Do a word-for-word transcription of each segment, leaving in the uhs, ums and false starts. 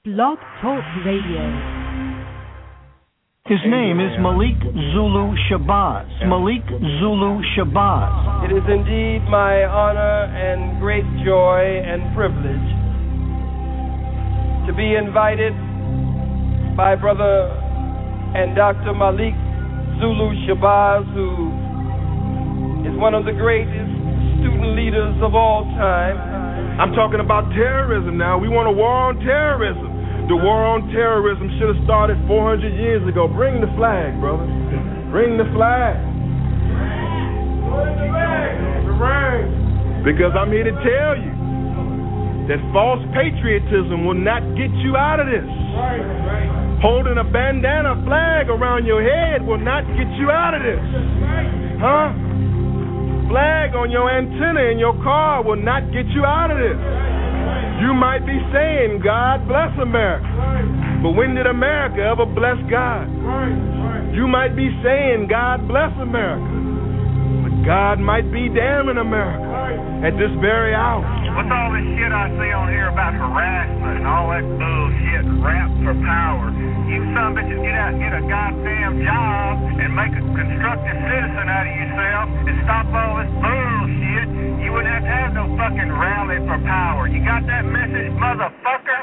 Blog Talk Radio. His name is Malik Zulu Shabazz. Malik Zulu Shabazz. It is indeed my honor and great joy and privilege to be invited by Brother and Doctor Malik Zulu Shabazz, who is one of the greatest student leaders of all time. I'm talking about terrorism now. We want a war on terrorism. The war on terrorism should have started four hundred years ago. Bring the flag, brother. Bring the flag. Bring the flag. The ring. Because I'm here to tell you that false patriotism will not get you out of this. Right, right. Holding a bandana flag around your head will not get you out of this. Right. Huh? Flag on your antenna in your car will not get you out of this. You might be saying, God bless America. Right. But when did America ever bless God? Right. Right. You might be saying, God bless America. But God might be damning America right. at this very hour. What's all this shit I see on here about harassment and all that bullshit, rap for power? You some bitches get out and get a goddamn job and make a constructive citizen out of yourself and stop all this bullshit. You wouldn't have to have no fucking rally for power. You got that message, motherfucker?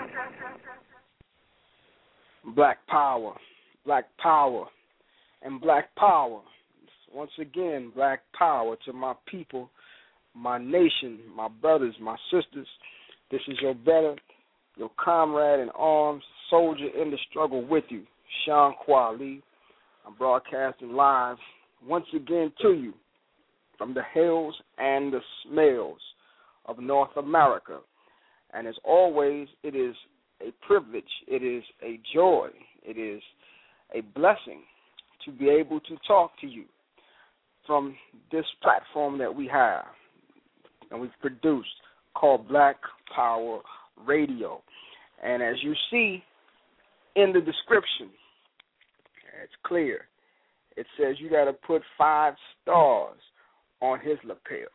Black power, black power, and black power. Once again, black power to my people, my nation, my brothers, my sisters. This is your brother, your comrade in arms, soldier in the struggle with you, Sean Kwali. I'm broadcasting live once again to you from the hills and the smells of North America. And as always, it is a privilege, it is a joy, it is a blessing to be able to talk to you from this platform that we have and we've produced called Black Power Radio. And as you see in the description, it's clear. It says you got to put five stars on his lapel.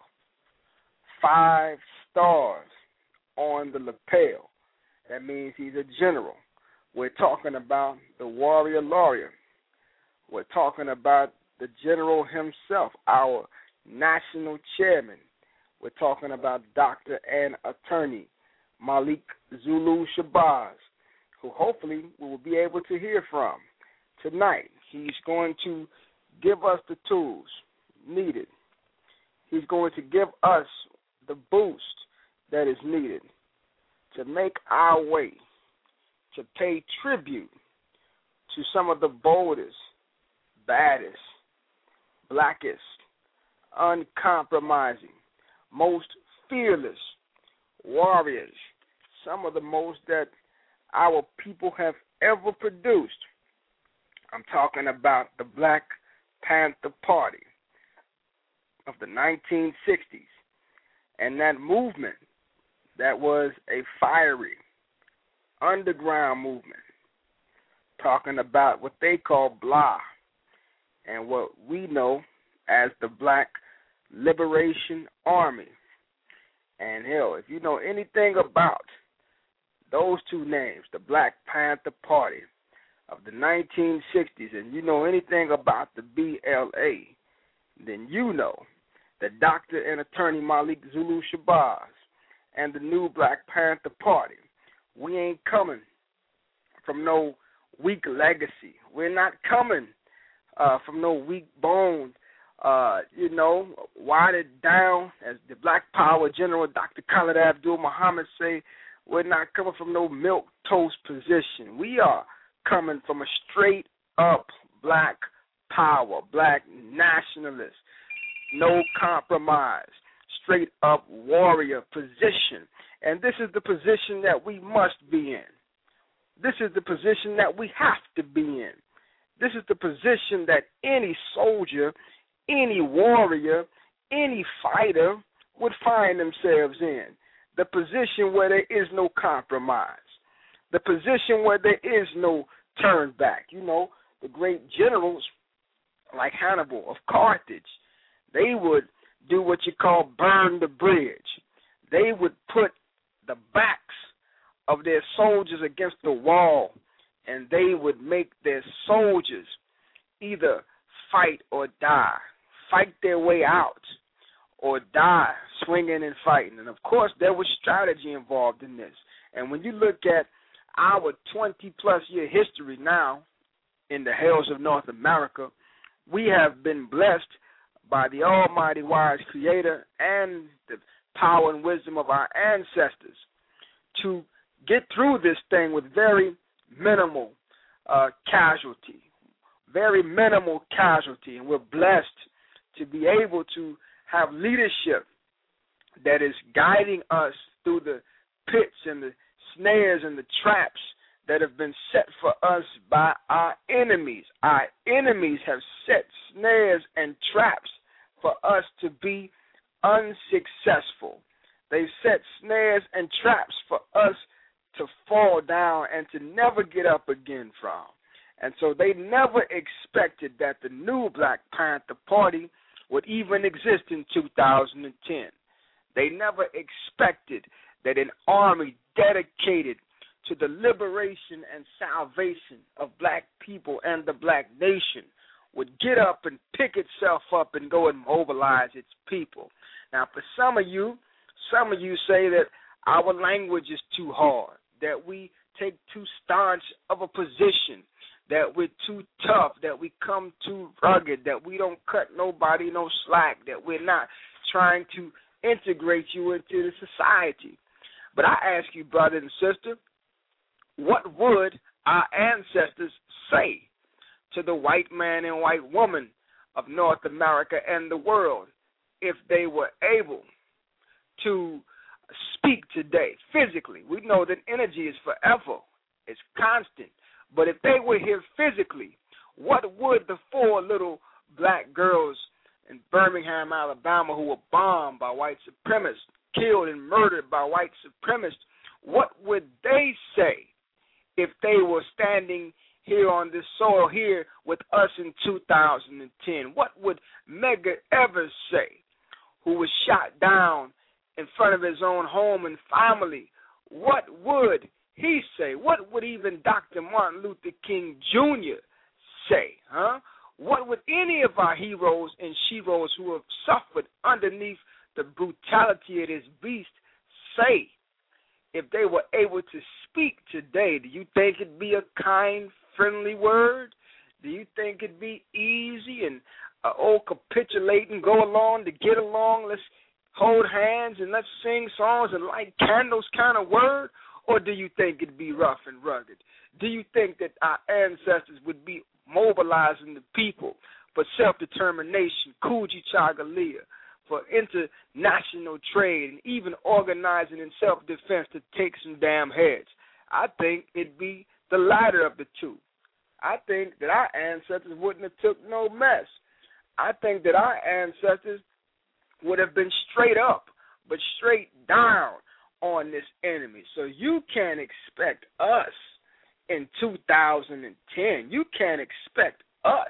Five stars on the lapel. That means he's a general. We're talking about the warrior laureate. We're talking about the general himself, our national chairman. We're talking about Doctor and Attorney Malik Zulu Shabazz, who hopefully we will be able to hear from tonight. He's going to give us the tools needed. He's going to give us the boost that is needed to make our way, to pay tribute to some of the boldest, baddest, blackest, uncompromising, most fearless warriors, some of the most that our people have ever produced. I'm talking about the Black Panther Party of the nineteen sixties and that movement that was a fiery underground movement, talking about what they call B L A and what we know as the Black Liberation Army. And hell, if you know anything about those two names, the Black Panther Party of the nineteen sixties, and you know anything about the B L A, then you know that Doctor and Attorney Malik Zulu Shabazz and the new Black Panther Party, we ain't coming from no weak legacy. We're not coming uh, from no weak bones. Uh, you know, watered down, as the Black Power General Doctor Khalid Abdul Muhammad say, we're not coming from no milk toast position. We are coming from a straight up black power, black nationalist, no compromise, straight up warrior position. And this is the position that we must be in. This is the position that we have to be in. This is the position that any soldier, any warrior, any fighter would find themselves in. The position where there is no compromise. The position where there is no turn back. You know, the great generals like Hannibal of Carthage, they would do what you call burn the bridge. They would put the backs of their soldiers against the wall, and they would make their soldiers either fight or die, fight their way out, or die swinging and fighting. And, of course, there was strategy involved in this. And when you look at our twenty-plus year history now in the hills of North America, we have been blessed by the almighty wise creator and the power and wisdom of our ancestors to get through this thing with very minimal uh, casualty, very minimal casualty. And we're blessed to be able to have leadership that is guiding us through the pits and the snares and the traps that have been set for us by our enemies. Our enemies have set snares and traps for us to be unsuccessful. They've set snares and traps for us to fall down and to never get up again from. And so they never expected that the new Black Panther Party would even exist in two thousand ten. They never expected that an army dedicated to the liberation and salvation of black people and the black nation would get up and pick itself up and go and mobilize its people. Now, for some of you, some of you say that our language is too hard, that we take too staunch of a position, that we're too tough, that we come too rugged, that we don't cut nobody no slack, that we're not trying to integrate you into the society. But I ask you, brother and sister, what would our ancestors say to the white man and white woman of North America and the world if they were able to speak today physically? We know that energy is forever, it's constant. But if they were here physically, what would the four little black girls in Birmingham, Alabama, who were bombed by white supremacists, killed and murdered by white supremacists, what would they say if they were standing here on this soil here with us in two thousand ten? What would Medgar Evers say, who was shot down in front of his own home and family? What would he say? What would even Doctor Martin Luther King Junior say? Huh? What would any of our heroes and sheroes who have suffered underneath the brutality of this beast say if they were able to speak today? Do you think it'd be a kind, friendly word? Do you think it'd be easy and uh, oh, capitulate and go along to get along? Let's hold hands and let's sing songs and light candles kind of word? Or do you think it'd be rough and rugged? Do you think that our ancestors would be mobilizing the people for self-determination, Kujichagulia, for international trade, and even organizing in self-defense to take some damn heads? I think it'd be the latter of the two. I think that our ancestors wouldn't have took no mess. I think that our ancestors would have been straight up, but straight down on this enemy. So you can't expect us in two thousand ten, you can't expect us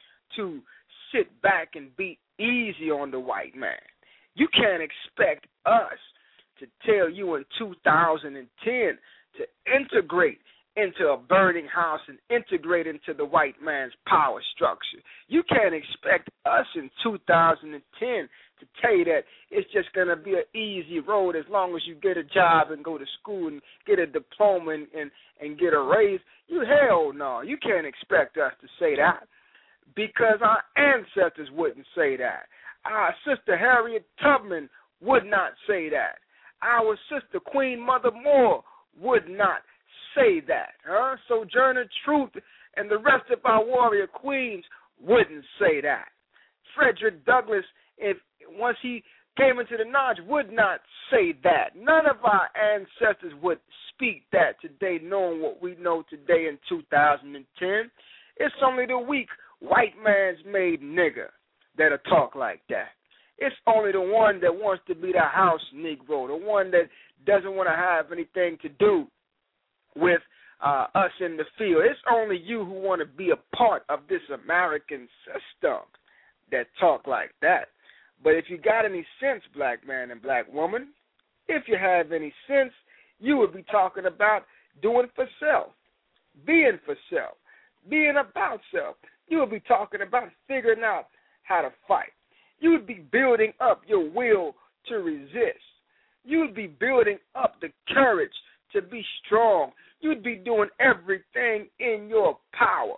to sit back and be easy on the white man. You can't expect us to tell you in two thousand ten to integrate into a burning house and integrate into the white man's power structure. You can't expect us in two thousand ten to tell you that it's just going to be an easy road as long as you get a job and go to school and get a diploma and, and, and get a raise. You hell no. You can't expect us to say that because our ancestors wouldn't say that. Our sister Harriet Tubman would not say that. Our sister Queen Mother Moore would not say that. Huh? Sojourner Truth and the rest of our warrior queens wouldn't say that. Frederick Douglass, if once he came into the knowledge, would not say that. None of our ancestors would speak that today, knowing what we know today in two thousand ten. It's only the weak white man's made nigger that'll talk like that. It's only the one that wants to be the house Negro, the one that doesn't want to have anything to do with uh, us in the field. It's only you who want to be a part of this American system that talk like that. But if you got any sense, black man and black woman, if you have any sense, You would be talking about doing for self, being for self, being about self. You would be talking about figuring out how to fight. You would be building up your will to resist. You would be building up the courage to be strong. You'd be doing everything in your power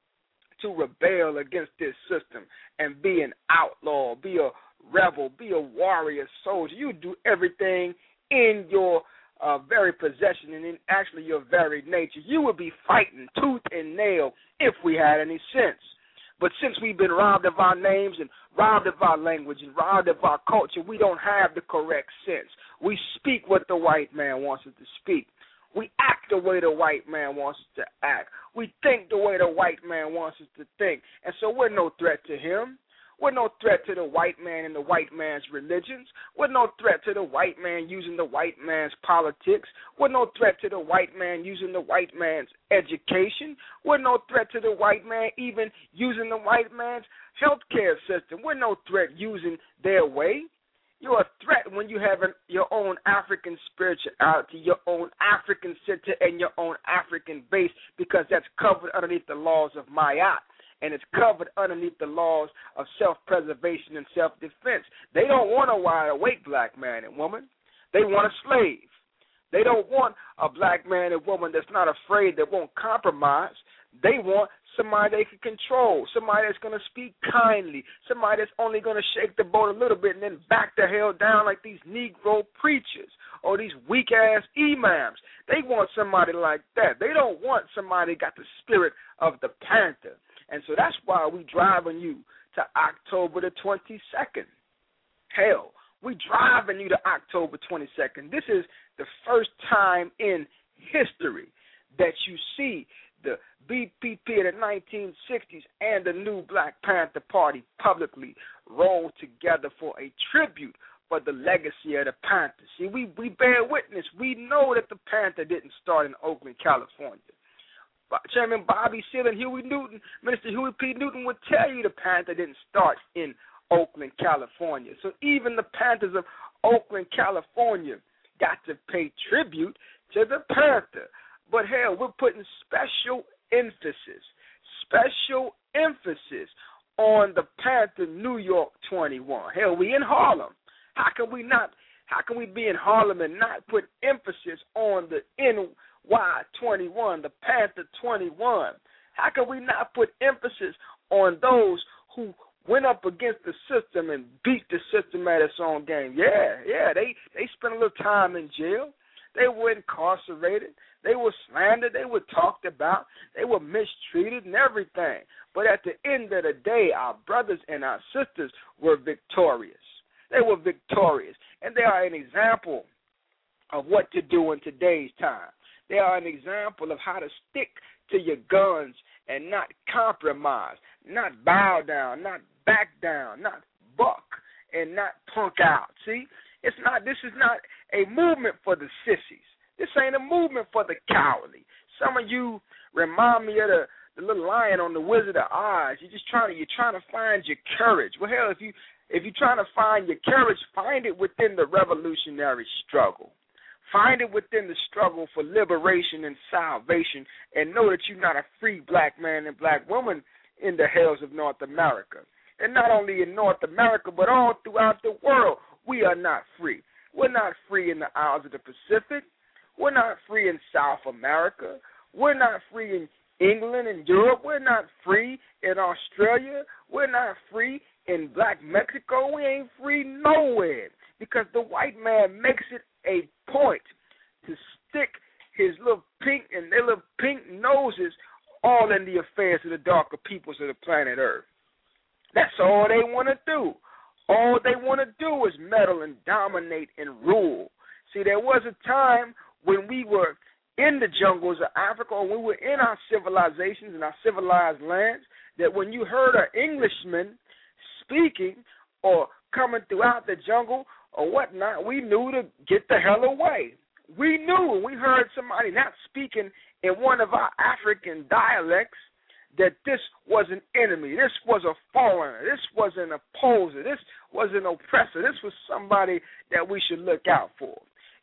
to rebel against this system and be an outlaw, be a rebel, be a warrior soldier. You'd do everything in your uh, very possession and in actually your very nature. You would be fighting tooth and nail if we had any sense. But since we've been robbed of our names and robbed of our language and robbed of our culture, we don't have the correct sense. We speak what the white man wants us to speak. We act the way the white man wants us to act. We think the way the white man wants us to think. And so we're no threat to him. We're no threat to the white man and the white man's religions. We're no threat to the white man using the white man's politics. We're no threat to the white man using the white man's education. We're no threat to the white man even using the white man's healthcare system. We're no threat using their way. You're a threat when you have an, your own African spirituality, your own African center, and your own African base, because that's covered underneath the laws of Ma'at. And it's covered underneath the laws of self-preservation and self-defense. They don't want a wide-awake black man and woman. They want a slave. They don't want a black man and woman that's not afraid, that won't compromise. They want somebody they can control, somebody that's going to speak kindly, somebody that's only going to shake the boat a little bit and then back the hell down like these Negro preachers or these weak-ass imams. They want somebody like that. They don't want somebody got the spirit of the Panther. And so that's why we driving you to October the twenty-second. Hell, we driving you to October twenty-second. This is the first time in history that you see the B P P of the nineteen sixties and the new Black Panther Party publicly roll together for a tribute for the legacy of the Panther. See, we, we bear witness. We know that the Panther didn't start in Oakland, California. Chairman Bobby Seale and Huey Newton, Minister Huey P. Newton would tell you the Panther didn't start in Oakland, California. So even the Panthers of Oakland, California got to pay tribute to the Panther. But hell, we're putting special emphasis, special emphasis on the Panther New York twenty-one. Hell, we in Harlem. How can we not, how can we be in Harlem and not put emphasis on the N Y twenty-one, the Panther twenty-one? How can we not put emphasis on those who went up against the system and beat the system at its own game? Yeah, yeah, they, they spent a little time in jail. They were incarcerated. They were slandered. They were talked about. They were mistreated and everything. But at the end of the day, our brothers and our sisters were victorious. They were victorious. And they are an example of what to do in today's time. They are an example of how to stick to your guns and not compromise, not bow down, not back down, not buck, and not punk out. See, it's not. This is not a movement for the sissies. This ain't a movement for the cowardly. Some of you remind me of the, the little lion on the Wizard of Oz. You're just trying to you're trying to find your courage. Well, hell, if you if you're trying to find your courage, find it within the revolutionary struggle. Find it within the struggle for liberation and salvation, and know that you're not a free black man and black woman in the hells of North America. And not only in North America, but all throughout the world, we are not free. We're not free in the Isles of the Pacific. We're not free in South America. We're not free in England and Europe. We're not free in Australia. We're not free in Black Mexico. We ain't free nowhere, because the white man makes it a point to stick his little pink and their little pink noses all in the affairs of the darker peoples of the planet Earth. That's all they want to do. All they want to do is meddle and dominate and rule. See, there was a time when we were in the jungles of Africa, or when we were in our civilizations and our civilized lands, that when you heard an Englishman speaking or coming throughout the jungle or whatnot, we knew to get the hell away. We knew when we heard somebody not speaking in one of our African dialects that this was an enemy, this was a foreigner, this was an opposer, this was an oppressor, this was somebody that we should look out for.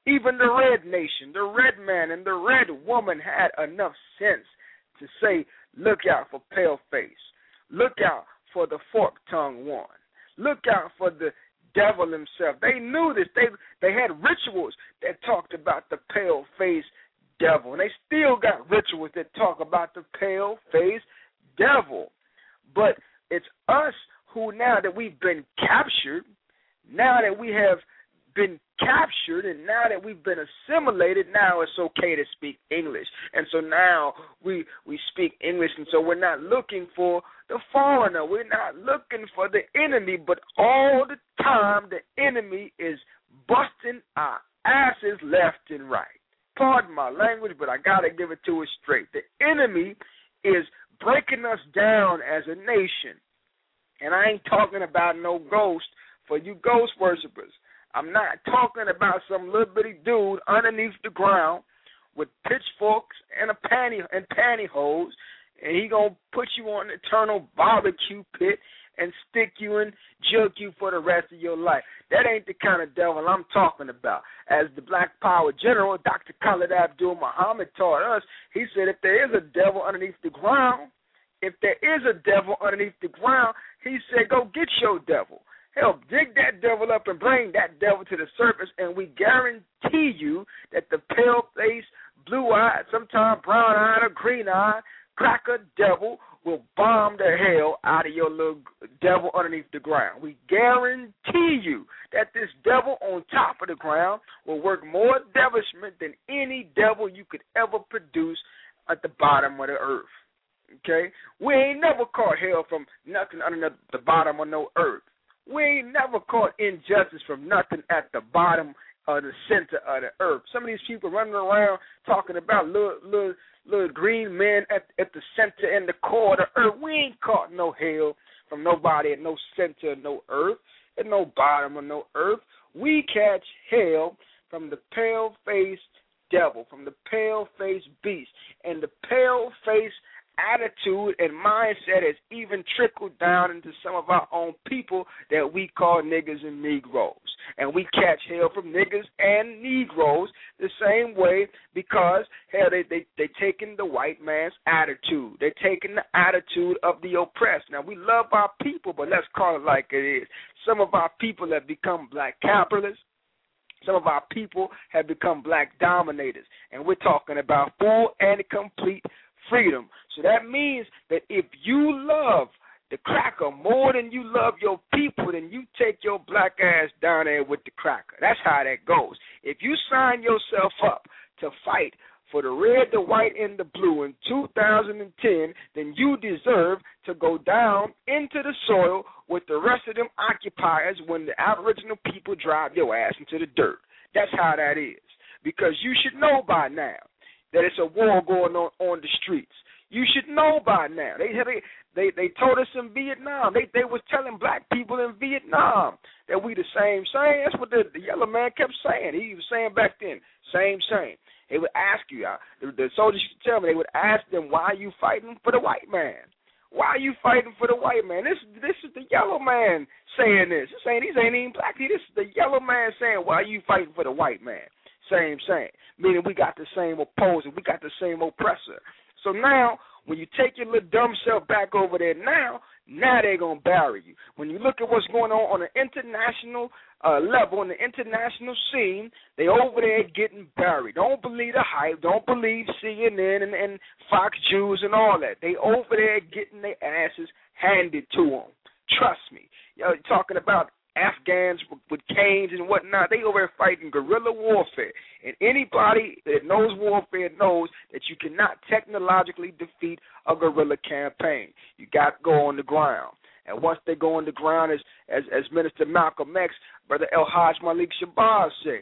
Even the red nation, the red man and the red woman had enough sense to say, look out for paleface. Look out for the fork-tongued one. Look out for the devil himself. They knew this. They they had rituals that talked about the pale-faced devil. And they still got rituals that talk about the pale-faced devil. But it's us who, now that we've been captured, now that we have been captured, and now that we've been assimilated, now it's okay to speak English. And so now we we speak English, and so we're not looking for the foreigner. We're not looking for the enemy, but all the time the enemy is busting our asses left and right. Pardon my language, but I got to give it to it straight. The enemy is breaking us down as a nation. And I ain't talking about no ghost for you ghost worshipers. I'm not talking about some little bitty dude underneath the ground with pitchforks and a panty and pantyhose, and he gonna put you on an eternal barbecue pit and stick you and jerk you for the rest of your life. That ain't the kind of devil I'm talking about. As the Black Power General, Doctor Khalid Abdul Muhammad, taught us, he said if there is a devil underneath the ground, if there is a devil underneath the ground, he said go get your devil. Help dig that devil up and bring that devil to the surface, and we guarantee you that the pale-faced, blue-eyed, sometimes brown-eyed or green-eyed cracker devil will bomb the hell out of your little devil underneath the ground. We guarantee you that this devil on top of the ground will work more devilishment than any devil you could ever produce at the bottom of the earth. Okay? We ain't never caught hell from nothing under the bottom of no earth. We ain't never caught injustice from nothing at the bottom or the center of the earth. Some of these people running around talking about little little, little green men at, at the center and the core of the earth. We ain't caught no hell from nobody at no center of no earth, at no bottom of no earth. We catch hell from the pale-faced devil, from the pale-faced beast, and the pale-faced attitude and mindset has even trickled down into some of our own people that we call niggas and Negroes. And we catch hell from niggas and Negroes the same way because, hell, they, they, they taking the white man's attitude. They're taking the attitude of the oppressed. Now, we love our people, but let's call it like it is. Some of our people have become black capitalists. Some of our people have become black dominators. And we're talking about full and complete freedom. So that means that if you love the cracker more than you love your people, then you take your black ass down there with the cracker. That's how that goes. If you sign yourself up to fight for the red, the white, and the blue in two thousand ten, then you deserve to go down into the soil with the rest of them occupiers when the Aboriginal people drive your ass into the dirt. That's how that is. Because you should know by now that it's a war going on on the streets. You should know by now. They they they, they told us in Vietnam. They they was telling black people in Vietnam that we the same same. That's what the, the yellow man kept saying. He was saying back then, same same. They would ask you, uh, the, the soldiers used to tell me, they would ask them, why are you fighting for the white man? Why are you fighting for the white man? This this is the yellow man saying this. This ain't, these ain't even black. This is the yellow man saying, why are you fighting for the white man? Same, same. Meaning we got the same opposer. We got the same oppressor. So now, when you take your little dumb self back over there now, now they're going to bury you. When you look at what's going on on an international uh, level, on the international scene, they over there getting buried. Don't believe the hype. Don't believe C N N and, and Fox News and all that. They over there getting their asses handed to them. Trust me. Y'all talking about Afghans with, with canes and whatnot, they over there fighting guerrilla warfare. And anybody that knows warfare knows that you cannot technologically defeat a guerrilla campaign. You got to go on the ground. And once they go on the ground, as, as, as Minister Malcolm X, Brother El Hajj Malik Shabazz said,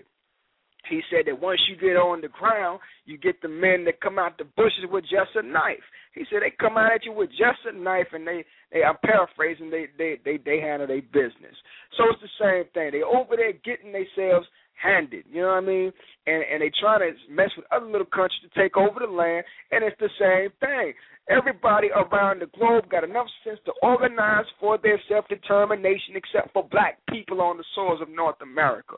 he said that once you get on the ground, you get the men that come out the bushes with just a knife. He said they come out at you with just a knife, and they, they I'm paraphrasing, they, they, they, they handle their business. So it's the same thing. They over there getting themselves handed, you know what I mean? And and they trying to mess with other little countries to take over the land, and it's the same thing. Everybody around the globe got enough sense to organize for their self-determination except for black people on the soils of North America.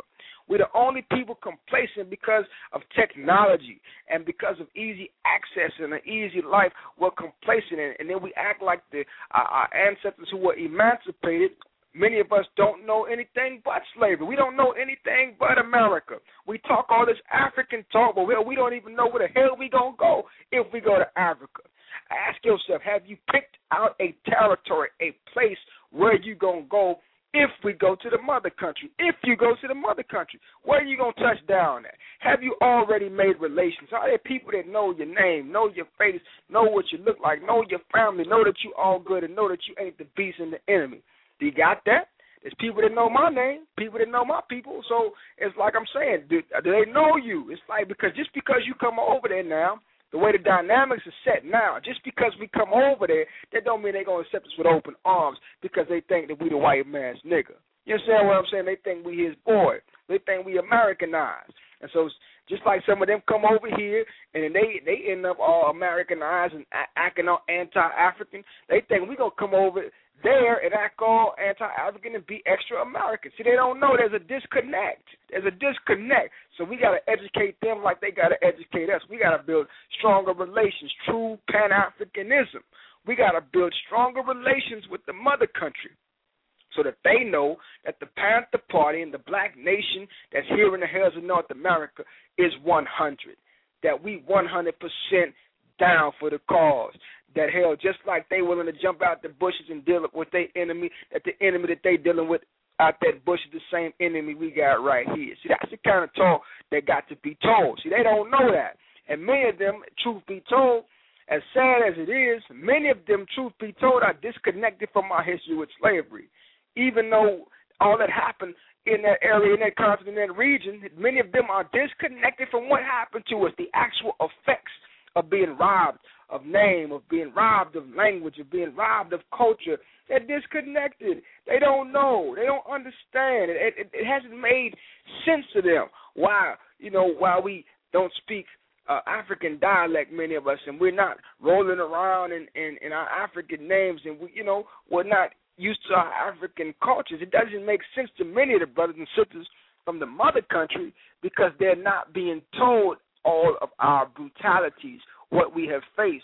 We're the only people complacent because of technology and because of easy access and an easy life. We're complacent, and, and then we act like the our, our ancestors who were emancipated. Many of us don't know anything but slavery. We don't know anything but America. We talk all this African talk, but we, we don't even know where the hell we going to go if we go to Africa. Ask yourself, have you picked out a territory, a place where you going to go if we go to the mother country? If you go to the mother country, where are you going to touch down at? Have you already made relations? Are there people that know your name, know your face, know what you look like, know your family, know that you all good, and know that you ain't the beast and the enemy? Do you got that? There's people that know my name, people that know my people. So it's like I'm saying, do, do they know you? It's like because just because you come over there now, the way the dynamics are set now, just because we come over there, that don't mean they're going to accept us with open arms because they think that we the white man's nigga. You understand what I'm saying? They think we his boy. They think we Americanized. And so just like some of them come over here and then they, they end up all Americanized and acting all anti-African, they think we're going to come over there and act all anti-African and be extra American. See, they don't know there's a disconnect. There's a disconnect. So we got to educate them like they got to educate us. We got to build stronger relations, true Pan-Africanism. We got to build stronger relations with the mother country so that they know that the Panther Party and the black nation that's here in the hills of North America is one hundred, that we one hundred percent down for the cause. That hell, just like they willing to jump out the bushes and deal with their enemy, that the enemy that they dealing with out that bush is the same enemy we got right here. See, that's the kind of talk that got to be told. See, they don't know that. And many of them, truth be told, as sad as it is, many of them, truth be told, are disconnected from our history with slavery. Even though all that happened in that area, in that continent, in that region, many of them are disconnected from what happened to us, the actual effects of being robbed of name, of being robbed of language, of being robbed of culture. They're disconnected. They don't know. They don't understand. It, it, it hasn't made sense to them why, you know, why we don't speak uh, African dialect, many of us, and we're not rolling around in, in, in our African names, and, we, you know, we're not used to our African cultures. It doesn't make sense to many of the brothers and sisters from the mother country because they're not being told all of our brutalities, what we have faced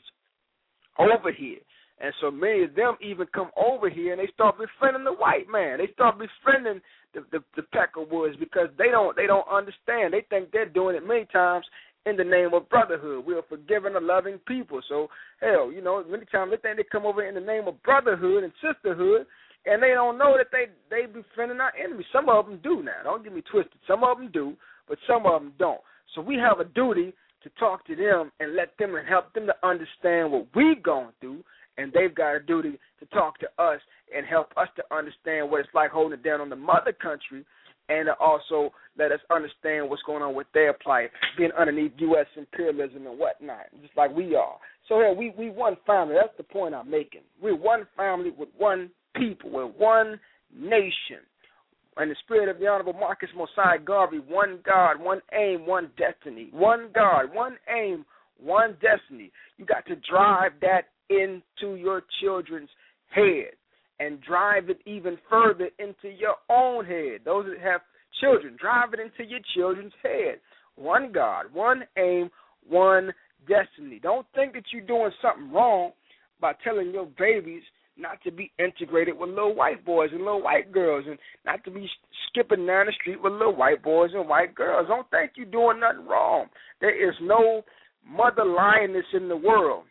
over here. And so many of them even come over here and they start befriending the white man. They start befriending the, the, the Peckerwoods because they don't they don't understand. They think they're doing it many times in the name of brotherhood. We are forgiving and loving people. So, hell, you know, many times they think they come over in the name of brotherhood and sisterhood, and they don't know that they, they befriending our enemies. Some of them do now. Don't get me twisted. Some of them do, but some of them don't. So we have a duty to talk to them and let them and help them to understand what we're going through, and they've got a duty to talk to us and help us to understand what it's like holding it down on the mother country, and to also let us understand what's going on with their plight, being underneath U S imperialism and whatnot, just like we are. So yeah, we we one family. That's the point I'm making. We're one family with one people. We're one nation. In the spirit of the Honorable Marcus Mosiah Garvey, one God, one aim, one destiny. One God, one aim, one destiny. You got to drive that into your children's head and drive it even further into your own head. Those that have children, drive it into your children's head. One God, one aim, one destiny. Don't think that you're doing something wrong by telling your babies not to be integrated with little white boys and little white girls and not to be skipping down the street with little white boys and white girls. Don't think you're doing nothing wrong. There is no mother lioness in the world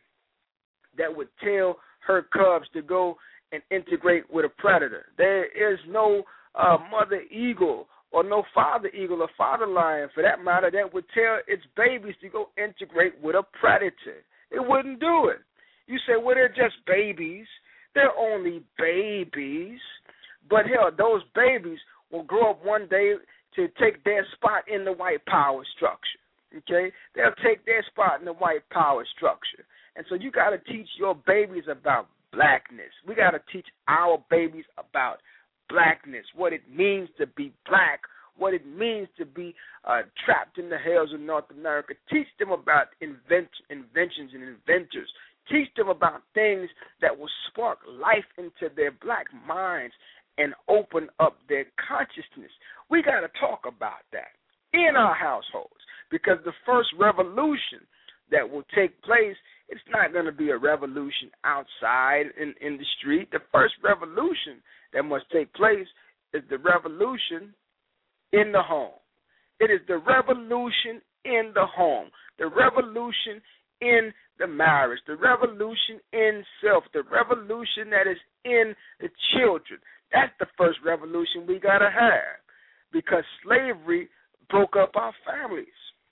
that would tell her cubs to go and integrate with a predator. There is no uh, mother eagle or no father eagle or father lion, for that matter, that would tell its babies to go integrate with a predator. It wouldn't do it. You say, well, they're just babies. They're only babies. But, hell, those babies will grow up one day to take their spot in the white power structure, okay? They'll take their spot in the white power structure. And so you got to teach your babies about blackness. We got to teach our babies about blackness, what it means to be black, what it means to be uh, trapped in the hells of North America. Teach them about invent- inventions and inventors. Teach them about things that will spark life into their black minds and open up their consciousness. We got to talk about that in our households, because the first revolution that will take place, it's not going to be a revolution outside in, in the street. The first revolution that must take place is the revolution in the home. It is the revolution in the home, the revolution in the marriage, the revolution in self, the revolution that is in the children. That's the first revolution we got to have, because slavery broke up our families.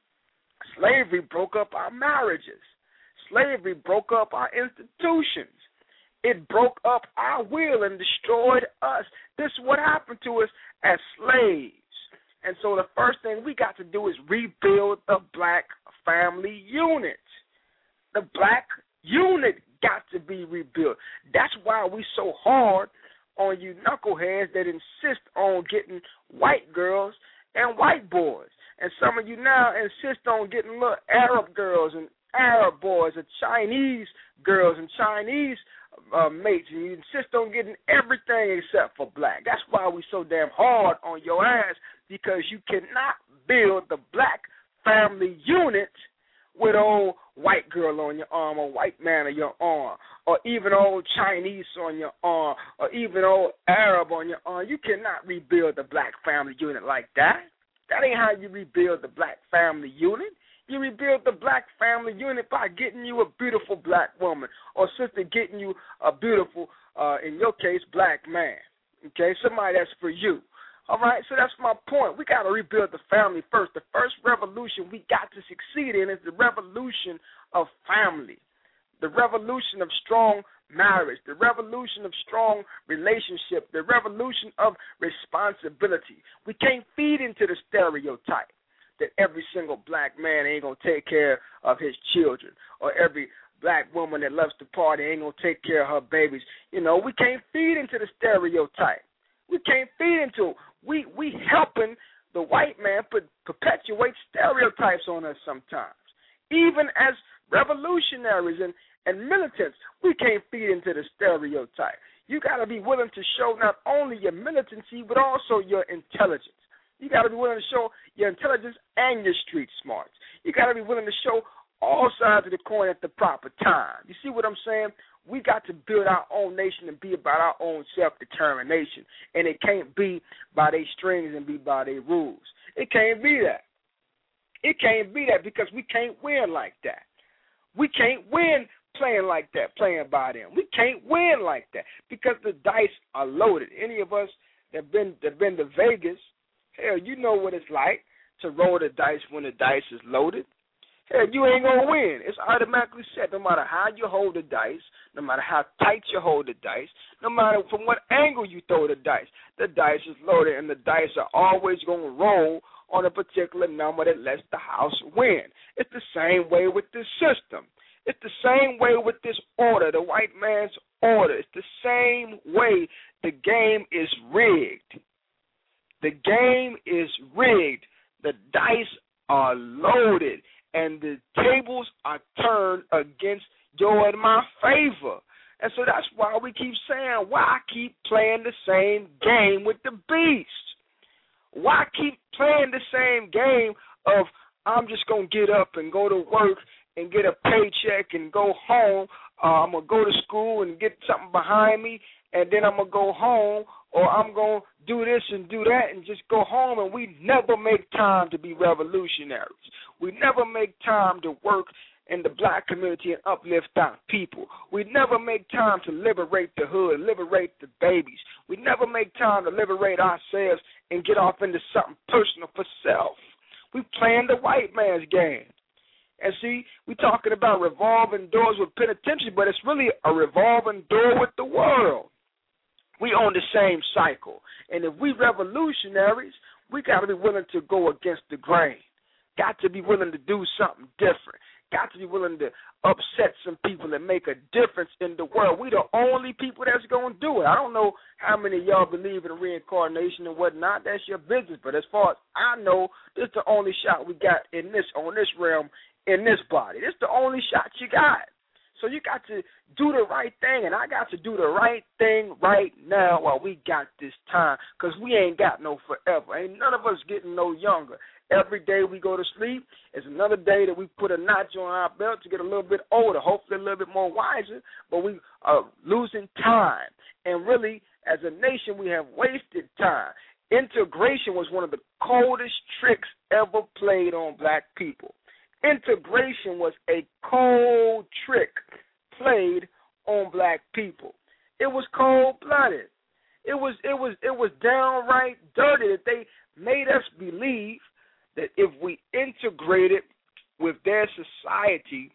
Slavery broke up our marriages. Slavery broke up our institutions. It broke up our will and destroyed us. This is what happened to us as slaves. And so the first thing we got to do is rebuild the black family unit. The black unit got to be rebuilt. That's why we so hard on you knuckleheads that insist on getting white girls and white boys. And some of you now insist on getting little Arab girls and Arab boys or Chinese girls and Chinese uh, mates. And you insist on getting everything except for black. That's why we so damn hard on your ass, because you cannot build the black family unit with old white girl on your arm or white man on your arm or even old Chinese on your arm or even old Arab on your arm. You cannot rebuild the black family unit like that. That ain't how you rebuild the black family unit. You rebuild the black family unit by getting you a beautiful black woman, or sister getting you a beautiful, uh, in your case, black man. Okay, somebody that's for you. All right, so that's my point. We got to rebuild the family first. The first revolution we got to succeed in is the revolution of family, the revolution of strong marriage, the revolution of strong relationship, the revolution of responsibility. We can't feed into the stereotype that every single black man ain't going to take care of his children, or every black woman that loves to party ain't going to take care of her babies. You know, we can't feed into the stereotype. We can't feed into it. We, we helping the white man put, perpetuate stereotypes on us sometimes. Even as revolutionaries and, and militants, we can't feed into the stereotype. You got to be willing to show not only your militancy, but also your intelligence. You got to be willing to show your intelligence and your street smarts. You got to be willing to show all sides of the coin at the proper time. You see what I'm saying? We got to build our own nation and be about our own self-determination. And it can't be by their strings and be by their rules. It can't be that. It can't be that, because we can't win like that. We can't win playing like that, playing by them. We can't win like that because the dice are loaded. Any of us that been that been to Vegas, hell, you know what it's like to roll the dice when the dice is loaded. Hell, you ain't going to win. It's automatically set. No matter how you hold the dice, no matter how tight you hold the dice, no matter from what angle you throw the dice, the dice is loaded, and the dice are always going to roll on a particular number that lets the house win. It's the same way with this system. It's the same way with this order, the white man's order. It's the same way the game is rigged. The game is rigged. The dice are loaded, and the tables are turned against your and my favor. And so that's why we keep saying, why I keep playing the same game with the beast? Why keep playing the same game of I'm just going to get up and go to work and get a paycheck and go home. Uh, I'm going to go to school and get something behind me, and then I'm going to go home, or I'm going to do this and do that and just go home, and we never make time to be revolutionaries. We never make time to work in the black community and uplift our people. We never make time to liberate the hood, liberate the babies. We never make time to liberate ourselves and get off into something personal for self. We playing the white man's game. And see, we talking about revolving doors with penitentiary, but it's really a revolving door with the world. We own the same cycle. And if we revolutionaries, we got to be willing to go against the grain. Got to be willing to do something different. Got to be willing to upset some people and make a difference in the world. We the only people that's going to do it. I don't know how many of y'all believe in reincarnation and whatnot. That's your business. But as far as I know, this is the only shot we got in this on this realm, in this body. This is the only shot you got. So you got to do the right thing, and I got to do the right thing right now while we got this time, because we ain't got no forever. Ain't none of us getting no younger. Every day we go to sleep is another day that we put a notch on our belt to get a little bit older, hopefully a little bit more wiser, but we are losing time. And really, as a nation, we have wasted time. Integration was one of the coldest tricks ever played on black people. Integration was a cold trick played on black people. It was cold-blooded. It was it was it was downright dirty that they made us believe that if we integrated with their society,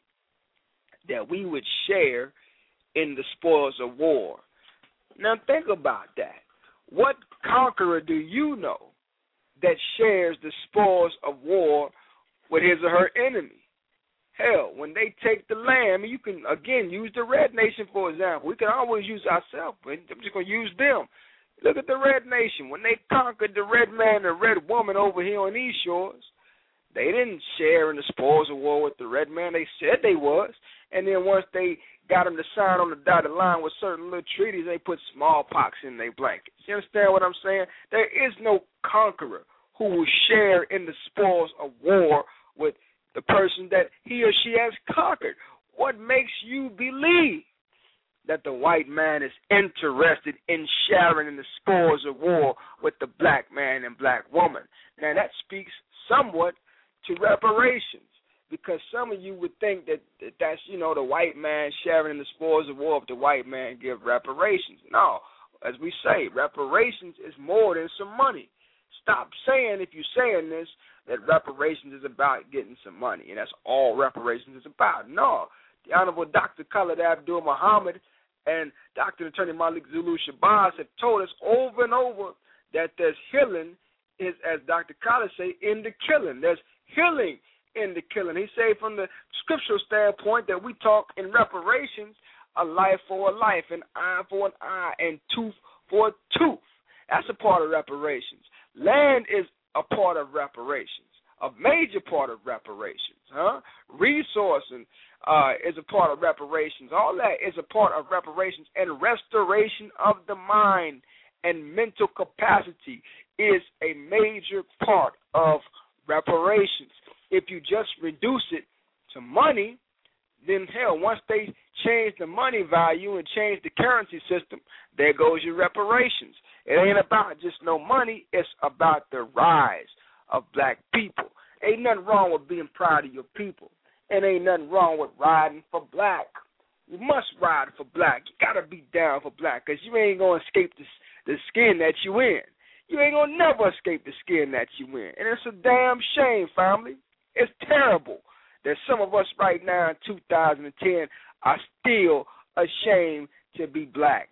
that we would share in the spoils of war. Now think about that. What conqueror do you know that shares the spoils of war with his or her enemy? Hell, when they take the land, I mean, you can, again, use the Red Nation, for example. We can always use ourselves, but I'm just going to use them. Look at the Red Nation. When they conquered the red man and red woman over here on these shores, they didn't share in the spoils of war with the red man. They said they was. And then once they got them to sign on the dotted line with certain little treaties, they put smallpox in their blankets. You understand what I'm saying? There is no conqueror who will share in the spoils of war with the person that he or she has conquered. What makes you believe that the white man is interested in sharing in the spoils of war with the black man and black woman? Now, that speaks somewhat to reparations, because some of you would think that that's, you know, the white man sharing in the spoils of war if the white man give reparations. No, as we say, reparations is more than some money. Stop saying, if you're saying this, that reparations is about getting some money, and that's all reparations is about. No, the Honorable Doctor Khalid Abdul Muhammad and Doctor Attorney Malik Zulu Shabazz have told us over and over that there's healing, is, as Doctor Khalid say, in the killing. There's healing in the killing. He say from the scriptural standpoint that we talk in reparations, a life for a life, an eye for an eye, and tooth for a tooth. That's a part of reparations. Land is a part of reparations, a major part of reparations. Huh? Resourcing uh, is a part of reparations. All that is a part of reparations, and restoration of the mind and mental capacity is a major part of reparations. If you just reduce it to money, then hell, once they change the money value and change the currency system, there goes your reparations. It ain't about just no money. It's about the rise of black people. Ain't nothing wrong with being proud of your people. And ain't nothing wrong with riding for black. You must ride for black. You got to be down for black, because you ain't going to escape the, the skin that you in. You ain't going to never escape the skin that you in. And it's a damn shame, family. It's terrible that some of us right now in two thousand ten are still ashamed to be black,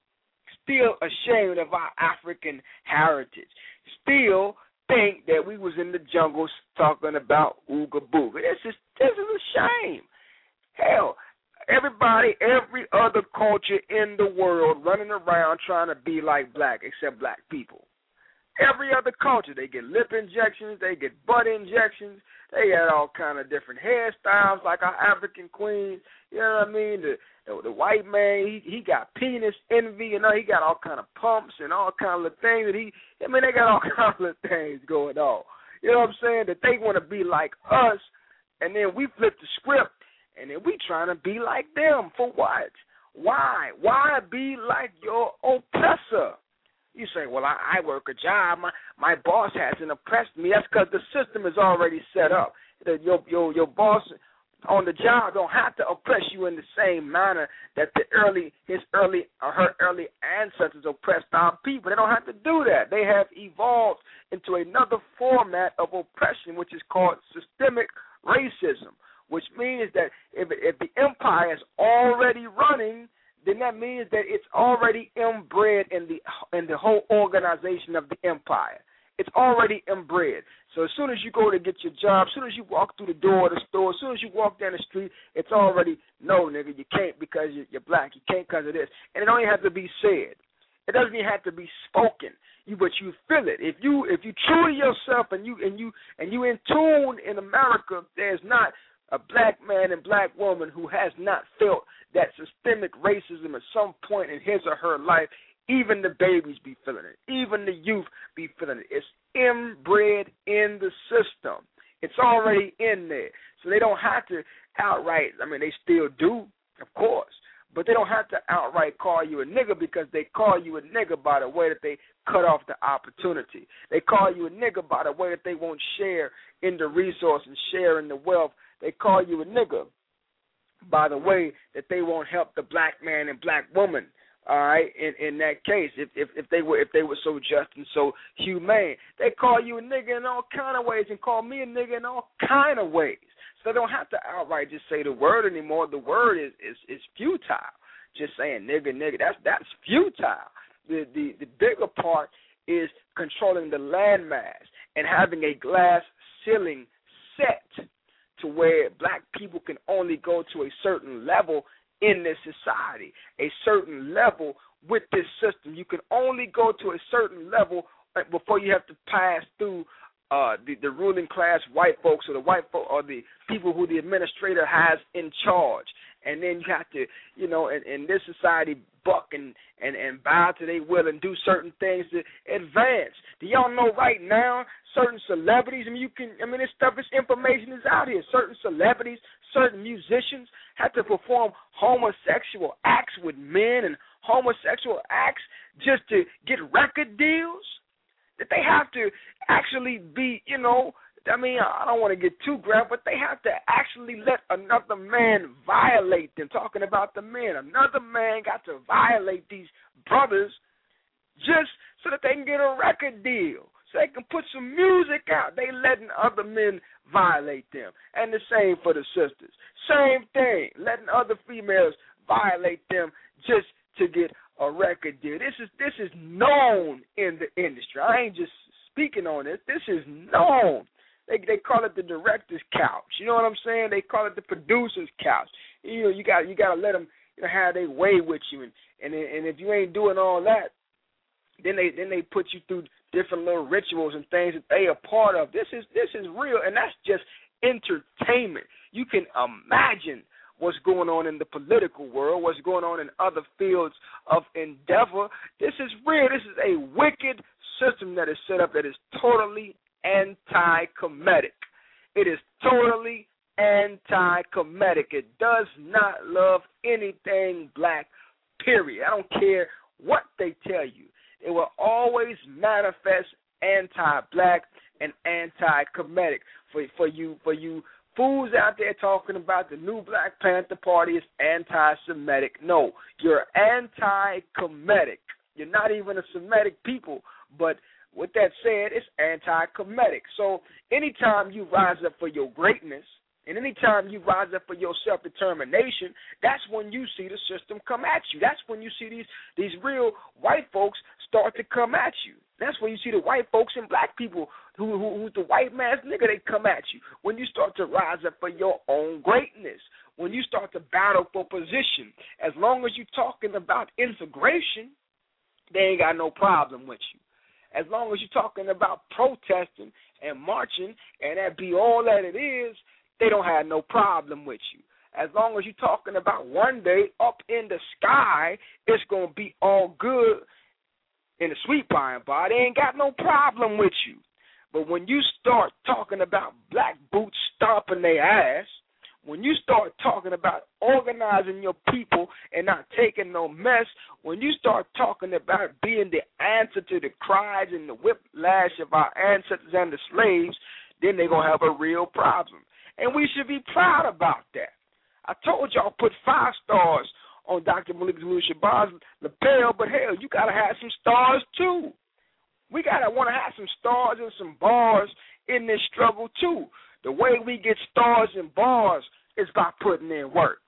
still ashamed of our African heritage, still think that we was in the jungle talking about ooga booga. This is, this is a shame. Hell, everybody, every other culture in the world running around trying to be like black except black people. Every other culture, they get lip injections, they get butt injections, they got all kind of different hairstyles like our African queens. You know what I mean? The the, the white man, he, he got penis envy, you know, he got all kind of pumps and all kind of things that he, I mean, they got all kinds of things going on. You know what I'm saying? That they want to be like us, and then we flip the script, and then we trying to be like them. For what? Why? Why be like your oppressor? You say, well, I, I work a job. My my boss hasn't oppressed me. That's because the system is already set up. The, your your your boss on the job don't have to oppress you in the same manner that the early his early or her early ancestors oppressed our people. They don't have to do that. They have evolved into another format of oppression, which is called systemic racism, which means that if if the empire is already running, then that means that it's already inbred in the in the whole organization of the empire. It's already inbred. So as soon as you go to get your job, as soon as you walk through the door of the store, as soon as you walk down the street, it's already, no, nigga, you can't because you're black. You can't because of this. And it don't even have to be said. It doesn't even have to be spoken. You, but you feel it. If you if you true to yourself and you and you and you in tune in America, there's not A black man and black woman who has not felt that systemic racism at some point in his or her life, even the babies be feeling it. Even the youth be feeling it. It's inbred in the system. It's already in there. So they don't have to outright, I mean, they still do, of course, but they don't have to outright call you a nigga because they call you a nigga by the way that they cut off the opportunity. They call you a nigga by the way that they won't share in the resource and share in the wealth. They call you a nigga by the way that they won't help the black man and black woman. All right, in, in that case, if, if if they were if they were so just and so humane, they call you a nigga in all kind of ways and call me a nigga in all kind of ways. So they don't have to outright just say the word anymore. The word is is, is futile. Just saying nigga, nigga, that's that's futile. The, the the bigger part is controlling the landmass and having a glass ceiling set to where black people can only go to a certain level in this society, a certain level with this system. You can only go to a certain level before you have to pass through uh, the, the ruling class white folks or the white folk or the people who the administrator has in charge. And then you have to, you know, in, in this society, buck and, and, and bow to their will and do certain things to advance. Do y'all know right now certain celebrities, I mean, you can, I mean, this stuff, this information is out here. Certain celebrities, certain musicians have to perform homosexual acts with men and homosexual acts just to get record deals? That they have to actually be, you know, I mean, I don't want to get too graphic, but they have to actually let another man violate them, talking about the men. Another man got to violate these brothers just so that they can get a record deal, so they can put some music out. They letting other men violate them. And the same for the sisters. Same thing, letting other females violate them just to get a record deal. This is this is known in the industry. I ain't just speaking on this. This is known. They they call it the director's couch. You know what I'm saying? They call it the producer's couch. You know, you got you got to let them, you know, have their way with you, and and and if you ain't doing all that, then they then they put you through different little rituals and things that they are part of. This is this is real, and that's just entertainment. You can imagine what's going on in the political world, what's going on in other fields of endeavor. This is real. This is a wicked system that is set up that is totally anti-Kemetic. It is totally anti-Kemetic. It does not love anything black, period. I don't care what they tell you. It will always manifest anti-black and anti-Kemetic. For for you for you fools out there talking about the new Black Panther Party is anti-Semitic. No, you're anti-Kemetic. You're not even a Semitic people, but with that said, it's anti-Kemetic. So anytime you rise up for your greatness, and anytime you rise up for your self-determination, that's when you see the system come at you. That's when you see these these real white folks start to come at you. That's when you see the white folks and black people who, who who's the white man's nigga, they come at you. When you start to rise up for your own greatness, when you start to battle for position, as long as you're talking about integration, they ain't got no problem with you. As long as you're talking about protesting and marching, and that be all that it is, they don't have no problem with you. As long as you're talking about one day up in the sky, it's going to be all good in the sweet by and by. They ain't got no problem with you. But when you start talking about black boots stomping their ass, when you start talking about organizing your people and not taking no mess, when you start talking about being the answer to the cries and the whiplash of our ancestors and the slaves, then they're going to have a real problem. And we should be proud about that. I told y'all put five stars on Doctor Malik Zulu Shabazz lapel, but hell, you got to have some stars too. We got to want to have some stars and some bars in this struggle too. The way we get stars and bars is by putting in work,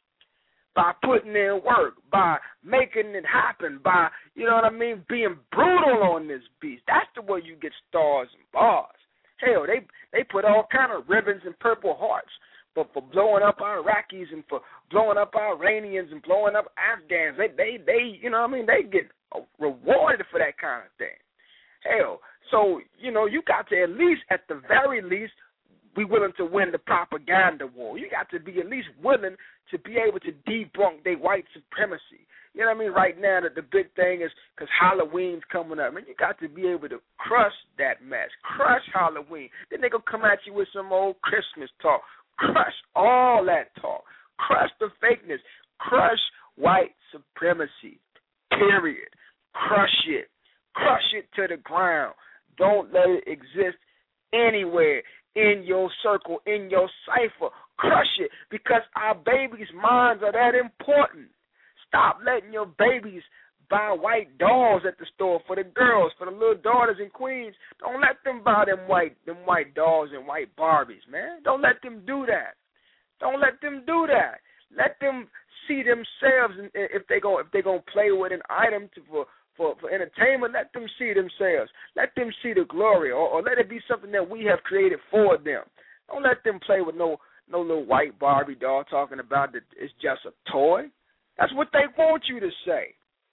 by putting in work, by making it happen, by, you know what I mean, being brutal on this beast. That's the way you get stars and bars. Hell, they they put all kind of ribbons and purple hearts for, for blowing up our Iraqis and for blowing up our Iranians and blowing up Afghans. They, they, they, you know what I mean, they get rewarded for that kind of thing. Hell, so, you know, you got to at least, at the very least, we willing to win the propaganda war. You got to be at least willing to be able to debunk their white supremacy. You know what I mean? Right now, the, the big thing is because Halloween's coming up. Man, you got to be able to crush that mess. Crush Halloween. Then they going to come at you with some old Christmas talk. Crush all that talk. Crush the fakeness. Crush white supremacy. Period. Crush it. Crush it to the ground. Don't let it exist anywhere in your circle, in your cipher. Crush it, because our babies' minds are that important. Stop letting your babies buy white dolls at the store for the girls, for the little daughters in Queens. Don't let them buy them white them white dolls and white Barbies, man. Don't let them do that. Don't let them do that. Let them see themselves, and if they go if they gonna play with an item to, for For, for entertainment, let them see themselves. Let them see the glory, or, or let it be something that we have created for them. Don't let them play with no no little white Barbie doll talking about that it's just a toy. That's what they want you to say.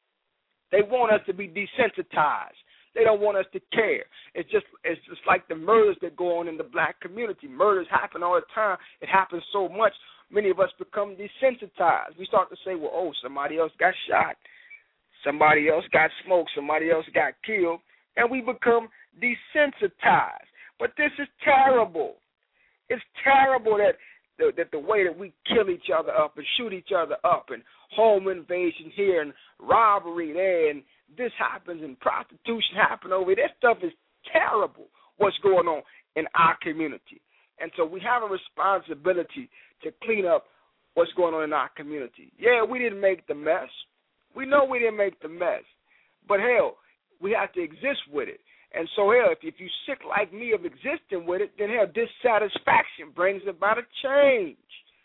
They want us to be desensitized. They don't want us to care. It's just it's just like the murders that go on in the black community. Murders happen all the time. It happens so much, many of us become desensitized. We start to say, well, oh, somebody else got shot. Somebody else got smoked. Somebody else got killed. And we become desensitized. But this is terrible. It's terrible that the, that the way that we kill each other up and shoot each other up and home invasion here and robbery there and this happens and prostitution happen over here. That stuff is terrible, what's going on in our community. And so we have a responsibility to clean up what's going on in our community. Yeah, we didn't make the mess. We know we didn't make the mess. But, hell, we have to exist with it. And so, hell, if, if you're sick like me of existing with it, then, hell, dissatisfaction brings about a change.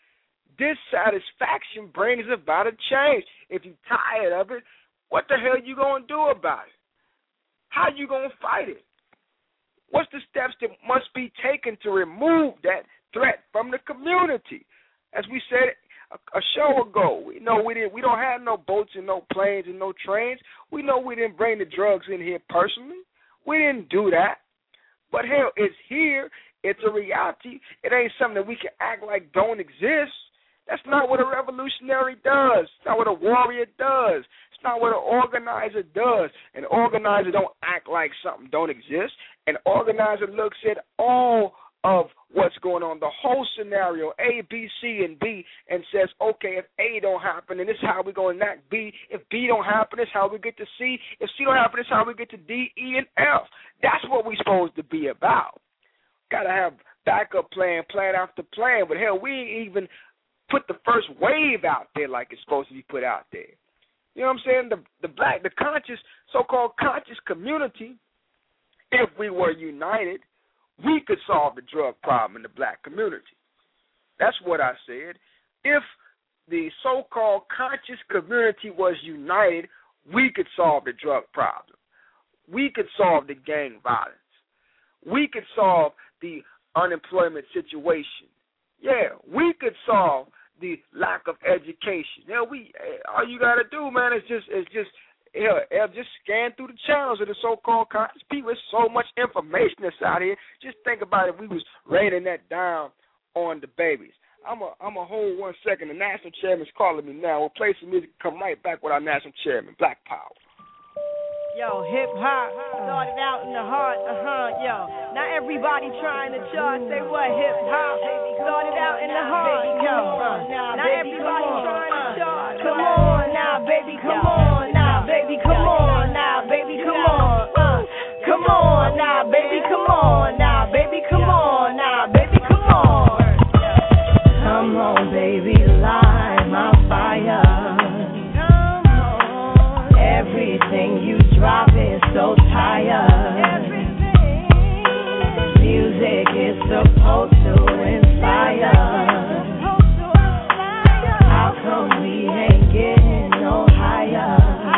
Dissatisfaction brings about a change. If you're tired of it, what the hell you going to do about it? How you going to fight it? What's the steps that must be taken to remove that threat from the community? As we said a, a show ago, we know we didn't. We don't have no boats and no planes and no trains. We know we didn't bring the drugs in here personally. We didn't do that. But hell, it's here. It's a reality. It ain't something that we can act like don't exist. That's not what a revolutionary does. It's not what a warrior does. It's not what an organizer does. An organizer don't act like something don't exist. An organizer looks at all of what's going on, the whole scenario, A, B, C, and B, and says, okay, if A don't happen, then this is how we're going to enact B. If B don't happen, this is how we get to C. If C don't happen, this is how we get to D, E, and F. That's what we're supposed to be about. Got to have backup plan, plan after plan. But, hell, we ain't even put the first wave out there like it's supposed to be put out there. You know what I'm saying? The, the black, the conscious, so-called conscious community, if we were united, we could solve the drug problem in the black community. That's what I said. If the so-called conscious community was united, we could solve the drug problem. We could solve the gang violence. We could solve the unemployment situation. Yeah, we could solve the lack of education. Yeah, we all you gotta do, man, is just is just yeah, just scan through the channels of the so-called conscious people. There's so much information that's out here. Just think about if we was raining that down on the babies. I'm a I'm a hold one second. The national chairman's calling me now. We'll play some music. Come right back with our national chairman, Black Power. Yo, hip hop started out in the heart, uh huh, yo. Now everybody trying to chart, say what hip hop started out in the heart, yo. Now everybody trying to chart. Come on now, baby, come on now, baby, come on now, baby, come on, uh. Come on now, baby, come on now, baby, come on now, baby, come on. Come on, baby, light my fire. Everything you drop is so tired. Music is supposed to inspire. How come we ain't getting no higher?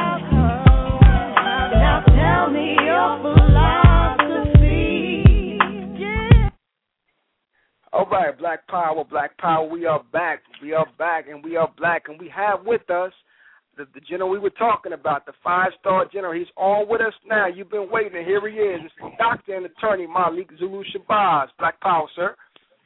Now tell me your philosophy. Yeah. All right, Black Power, Black Power, we are back. We are back, and we are black, and we have with us The, the general we were talking about, the five-star general. He's on with us now. You've been waiting, and here he is. It's the doctor and attorney, Malik Zulu Shabazz. Black Power, sir.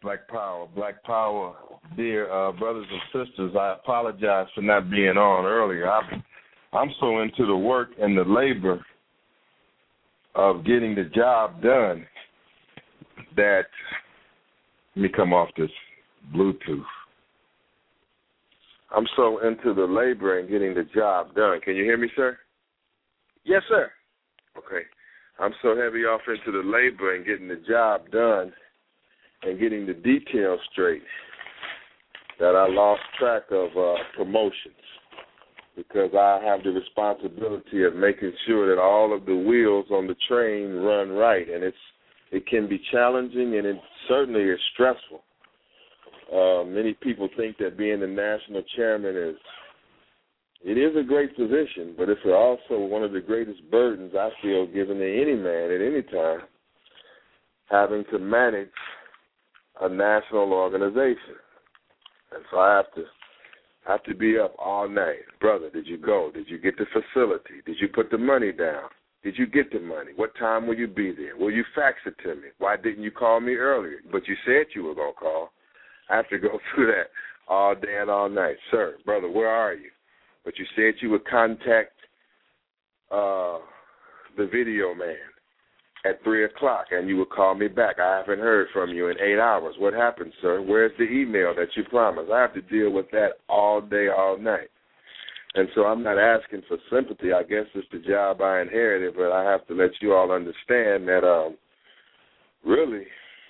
Black Power, Black Power, dear uh, brothers and sisters, I apologize for not being on earlier. I'm, I'm so into the work and the labor of getting the job done that, let me come off this Bluetooth. I'm so into the labor and getting the job done. Can you hear me, sir? Yes, sir. Okay. I'm so heavy off into the labor and getting the job done and getting the details straight that I lost track of uh, promotions, because I have the responsibility of making sure that all of the wheels on the train run right, and it's it can be challenging, and it certainly is stressful. Uh, many people think that being the national chairman is it is a great position, but it's also one of the greatest burdens I feel given to any man at any time, having to manage a national organization. And so I have to have to be up all night. Brother, did you go? Did you get the facility? Did you put the money down? Did you get the money? What time will you be there? Will you fax it to me? Why didn't you call me earlier? But you said you were going to call. I have to go through that all day and all night. Sir, brother, where are you? But you said you would contact uh, the video man at three o'clock, and you would call me back. I haven't heard from you in eight hours. What happened, sir? Where's the email that you promised? I have to deal with that all day, all night. And so I'm not asking for sympathy. I guess it's the job I inherited, but I have to let you all understand that um, really,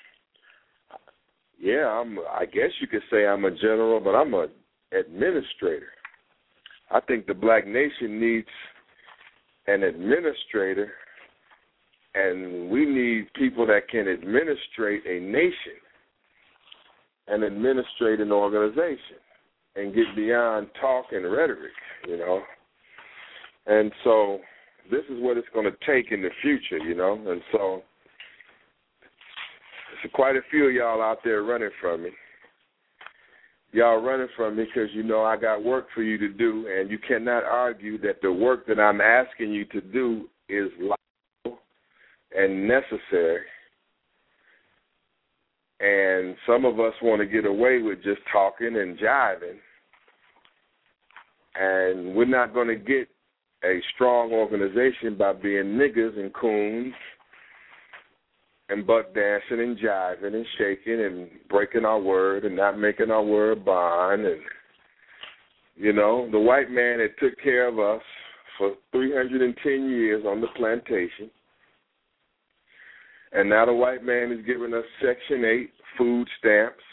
yeah, I'm. I guess you could say I'm a general, but I'm an administrator. I think the black nation needs an administrator, and we need people that can administrate a nation and administrate an organization and get beyond talk and rhetoric, you know. And so this is what it's going to take in the future, you know. And so there's quite a few of y'all out there running from me. Y'all running from me because you know I got work for you to do, and you cannot argue that the work that I'm asking you to do is lawful and necessary. And some of us want to get away with just talking and jiving, and we're not going to get a strong organization by being niggas and coons and buck dancing and jiving and shaking and breaking our word and not making our word bond. And, you know, the white man that took care of us for three hundred ten years on the plantation, and now the white man is giving us Section eight food stamps.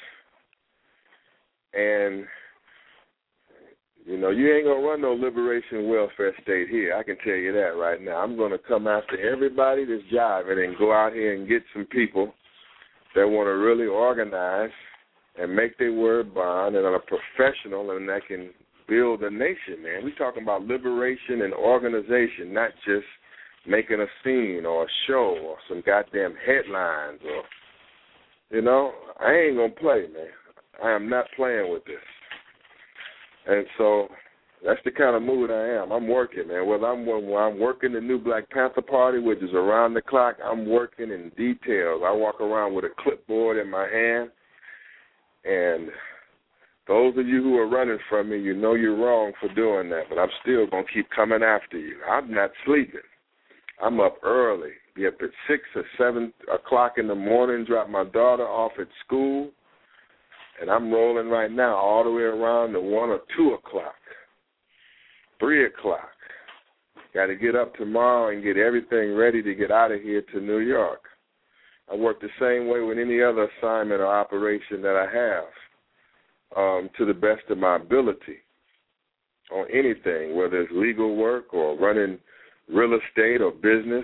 And, you know, you ain't going to run no liberation welfare state here. I can tell you that right now. I'm going to come after everybody that's jiving and go out here and get some people that want to really organize and make their word bond and are a professional and that can build a nation, man. We're talking about liberation and organization, not just making a scene or a show or some goddamn headlines or, you know, I ain't going to play, man. I am not playing with this. And so that's the kind of mood I am. I'm working, man. Whether I'm when I'm working the new Black Panther Party, which is around the clock, I'm working in details. I walk around with a clipboard in my hand. And those of you who are running from me, you know you're wrong for doing that, but I'm still going to keep coming after you. I'm not sleeping. I'm up early, be up at six or seven o'clock in the morning, drop my daughter off at school, and I'm rolling right now all the way around to one or two o'clock, three o'clock. Got to get up tomorrow and get everything ready to get out of here to New York. I work the same way with any other assignment or operation that I have, um, to the best of my ability on anything, whether it's legal work or running real estate or business.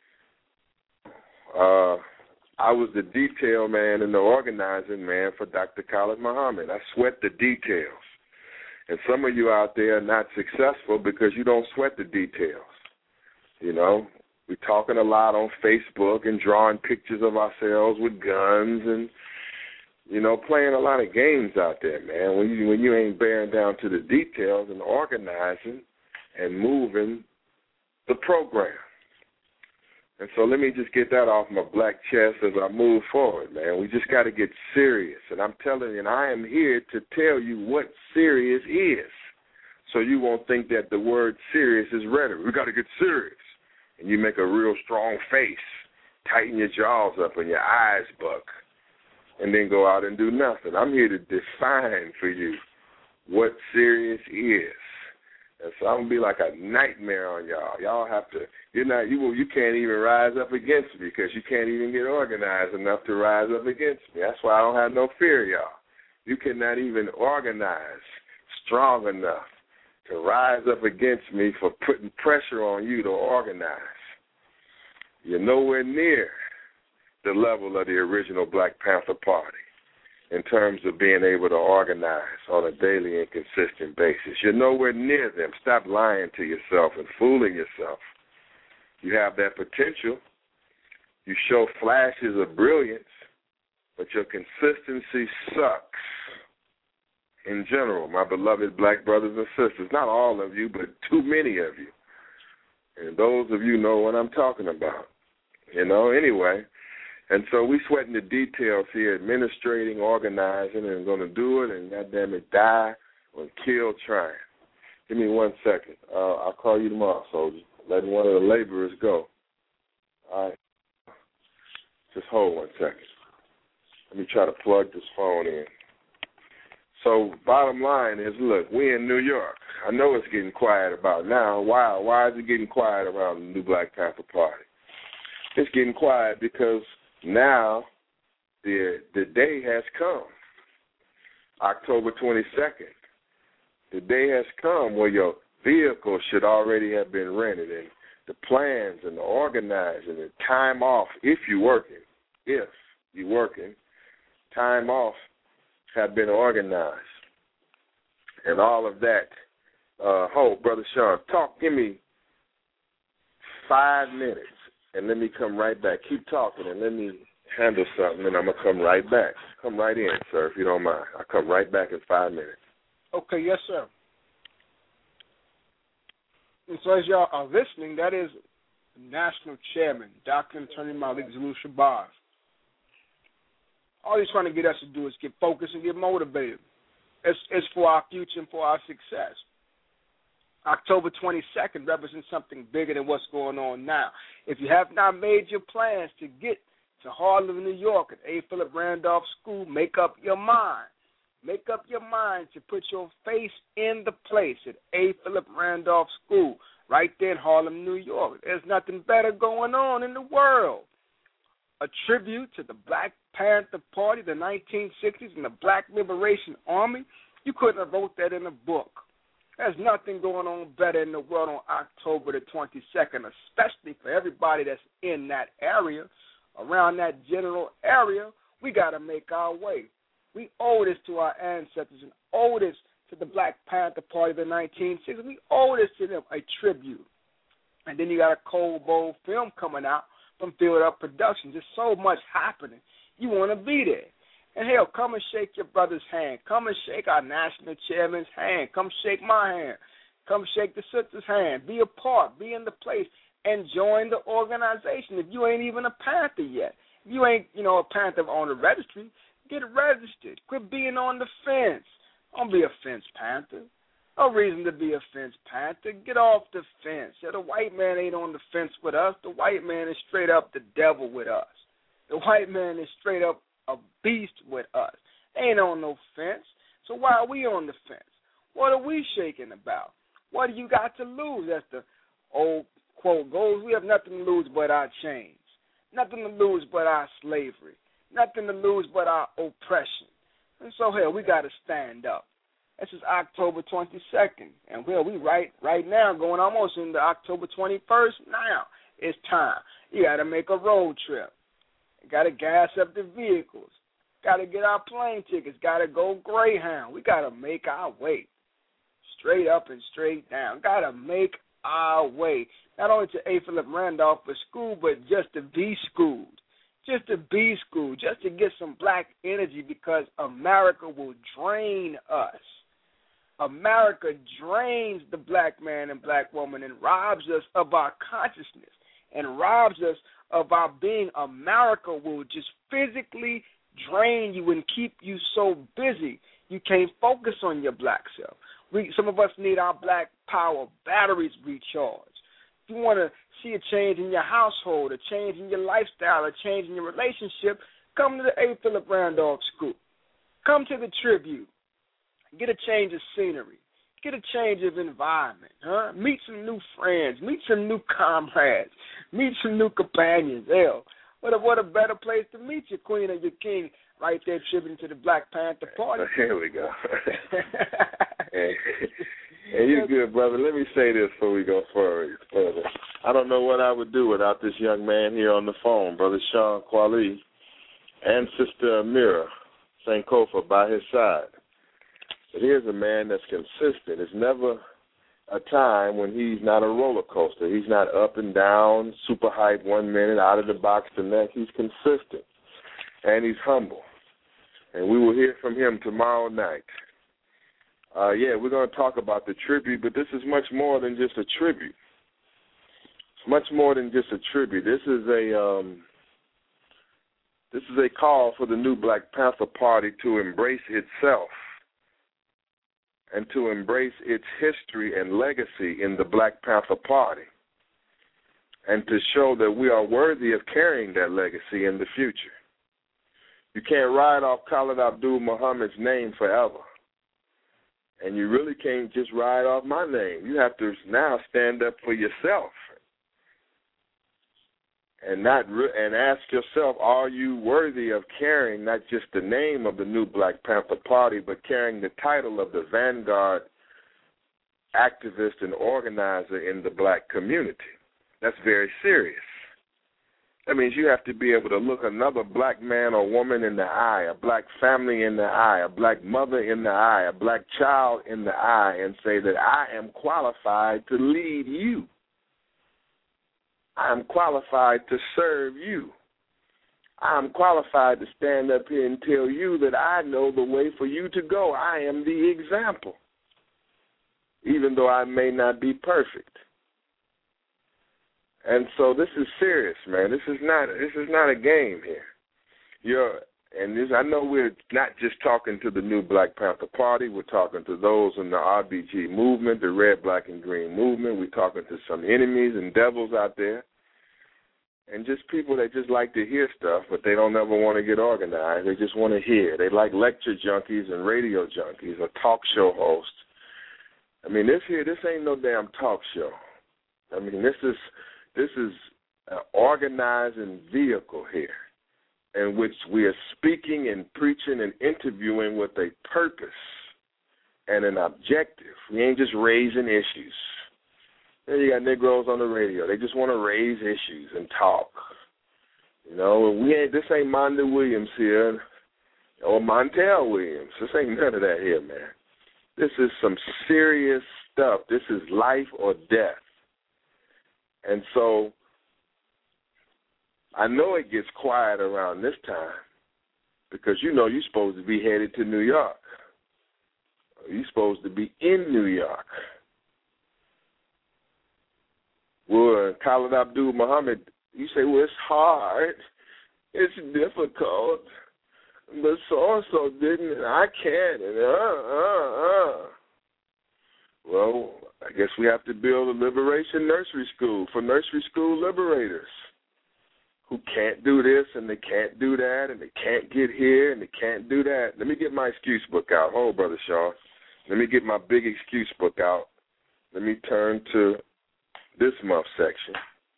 Uh, I was the detail man and the organizing man for Doctor Khalid Muhammad. I sweat the details. And some of you out there are not successful because you don't sweat the details. You know, we're talking a lot on Facebook and drawing pictures of ourselves with guns and, you know, playing a lot of games out there, man, when you, when you ain't bearing down to the details and organizing and moving the program. And so let me just get that off my black chest as I move forward, man. We just got to get serious. And I'm telling you, and I am here to tell you what serious is. So you won't think that the word serious is rhetoric. We got to get serious. And you make a real strong face, tighten your jaws up and your eyes buck, and then go out and do nothing. I'm here to define for you what serious is. And so I'm going to be like a nightmare on y'all. Y'all have to, you're not, you you can't even rise up against me because you can't even get organized enough to rise up against me. That's why I don't have no fear, y'all. You cannot even organize strong enough to rise up against me for putting pressure on you to organize. You're nowhere near the level of the original Black Panther Party in terms of being able to organize on a daily and consistent basis. You're nowhere near them. Stop lying to yourself and fooling yourself. You have that potential. You show flashes of brilliance, but your consistency sucks in general, my beloved black brothers and sisters. Not all of you, but too many of you. And those of you know what I'm talking about. You know, anyway. And so we sweating the details here, administrating, organizing, and going to do it, and goddamn it, die or kill trying. Give me one second. Uh, I'll call you tomorrow, soldier. Letting one of the laborers go. All right. Just hold one second. Let me try to plug this phone in. So bottom line is, look, we in New York. I know it's getting quiet about now. Why? Why is it getting quiet around the new Black Panther Party? It's getting quiet because now the the day has come, October twenty-second. The day has come where your vehicle should already have been rented, and the plans and the organizing and time off, if you're working, if you're working, time off have been organized. And all of that. Uh, hold, Brother Sean, talk, give me five minutes. And let me come right back. Keep talking and let me handle something, and I'm going to come right back. Come right in, sir, if you don't mind. I'll come right back in five minutes. Okay, yes, sir. And so as y'all are listening, that is National Chairman, Doctor and Attorney Malik Zulu Shabazz. All he's trying to get us to do is get focused and get motivated. It's, it's for our future and for our success. October twenty-second represents something bigger than what's going on now. If you have not made your plans to get to Harlem, New York at A. Philip Randolph School, make up your mind. Make up your mind to put your face in the place at A. Philip Randolph School, right there in Harlem, New York. There's nothing better going on in the world. A tribute to the Black Panther Party, the nineteen sixties, and the Black Liberation Army. You couldn't have wrote that in a book. There's nothing going on better in the world on October the twenty-second, especially for everybody that's in that area, around that general area. We got to make our way. We owe this to our ancestors and owe this to the Black Panther Party of the nineteen sixties. We owe this to them, a tribute. And then you got a Cold Bowl film coming out from Field Up Productions. There's so much happening. You want to be there. And, hell, come and shake your brother's hand. Come and shake our national chairman's hand. Come shake my hand. Come shake the sister's hand. Be a part. Be in the place. And join the organization. If you ain't even a Panther yet, if you ain't, you know, a Panther on the registry, get registered. Quit being on the fence. Don't be a fence Panther. No reason to be a fence Panther. Get off the fence. Yeah, the white man ain't on the fence with us. The white man is straight up the devil with us. The white man is straight up a beast with us. They ain't on no fence. So why are we on the fence? What are we shaking about? What do you got to lose? That's the old quote goes. We have nothing to lose but our chains. Nothing to lose but our slavery. Nothing to lose but our oppression. And so, hell, we got to stand up. This is October twenty-second. And, well, we right right now going almost into October twenty-first. Now it's time. You got to make a road trip. Got to gas up the vehicles. Got to get our plane tickets. Got to go Greyhound. We got to make our way. Straight up and straight down. Got to make our way. Not only to A. Philip Randolph for school, but just to be schooled. Just to be schooled. Just to get some black energy because America will drain us. America drains the black man and black woman and robs us of our consciousness. and robs us of our being. America will just physically drain you and keep you so busy you can't focus on your black self. We, some of us need our black power batteries recharged. If you want to see a change in your household, a change in your lifestyle, a change in your relationship, come to the A. Philip Randolph School. Come to the Tribute. Get a change of scenery. Get a change of environment. Huh? Meet some new friends. Meet some new comrades. Meet some new companions. Hell, what a, what a better place to meet your queen or your king right there tributing to the Black Panther Party. Here we go. Hey, hey, you're good, brother. Let me say this before we go further. I don't know what I would do without this young man here on the phone, Brother Sean Kweli, and Sister Amira Sankofa by his side. But here's a man that's consistent. It's never a time when he's not a roller coaster. He's not up and down, super hype one minute, out of the box the next. He's consistent, and he's humble. And we will hear from him tomorrow night. Uh, yeah, we're going to talk about the tribute, but this is much more than just a tribute. It's much more than just a tribute. This is a um, this is a call for the new Black Panther Party to embrace itself and to embrace its history and legacy in the Black Panther Party, and to show that we are worthy of carrying that legacy in the future. You can't ride off Khalid Abdul Muhammad's name forever. And you really can't just ride off my name. You have to now stand up for yourself and not re- and ask yourself, are you worthy of carrying not just the name of the new Black Panther Party, but carrying the title of the vanguard activist and organizer in the black community? That's very serious. That means you have to be able to look another black man or woman in the eye, a black family in the eye, a black mother in the eye, a black child in the eye, and say that I am qualified to lead you. I am qualified to serve you. I am qualified to stand up here and tell you that I know the way for you to go. I am the example, even though I may not be perfect. And so this is serious, man. This is not this is not a game here. You're and this I know we're not just talking to the new Black Panther Party. We're talking to those in the R B G movement, the Red, Black, and Green movement. We're talking to some enemies and devils out there, and just people that just like to hear stuff, but they don't ever want to get organized. They just want to hear. They like lecture junkies and radio junkies or talk show hosts. I mean, this here, this ain't no damn talk show. I mean, this is. This is an organizing vehicle here in which we are speaking and preaching and interviewing with a purpose and an objective. We ain't just raising issues. Then you got Negroes on the radio. They just want to raise issues and talk. You know, we ain't. This ain't Monda Williams here or Montel Williams. This ain't none of that here, man. This is some serious stuff. This is life or death. And so I know it gets quiet around this time because, you know, you're supposed to be headed to New York. You're supposed to be in New York. Well, Khalid Abdul Muhammad, you say, well, it's hard. It's difficult. But so-and-so didn't, and I can't. And uh, uh, uh. Well, I guess we have to build a liberation nursery school for nursery school liberators who can't do this and they can't do that and they can't get here and they can't do that. Let me get my excuse book out. Hold, Brother Shaw. Let me get my big excuse book out. Let me turn to this month's section.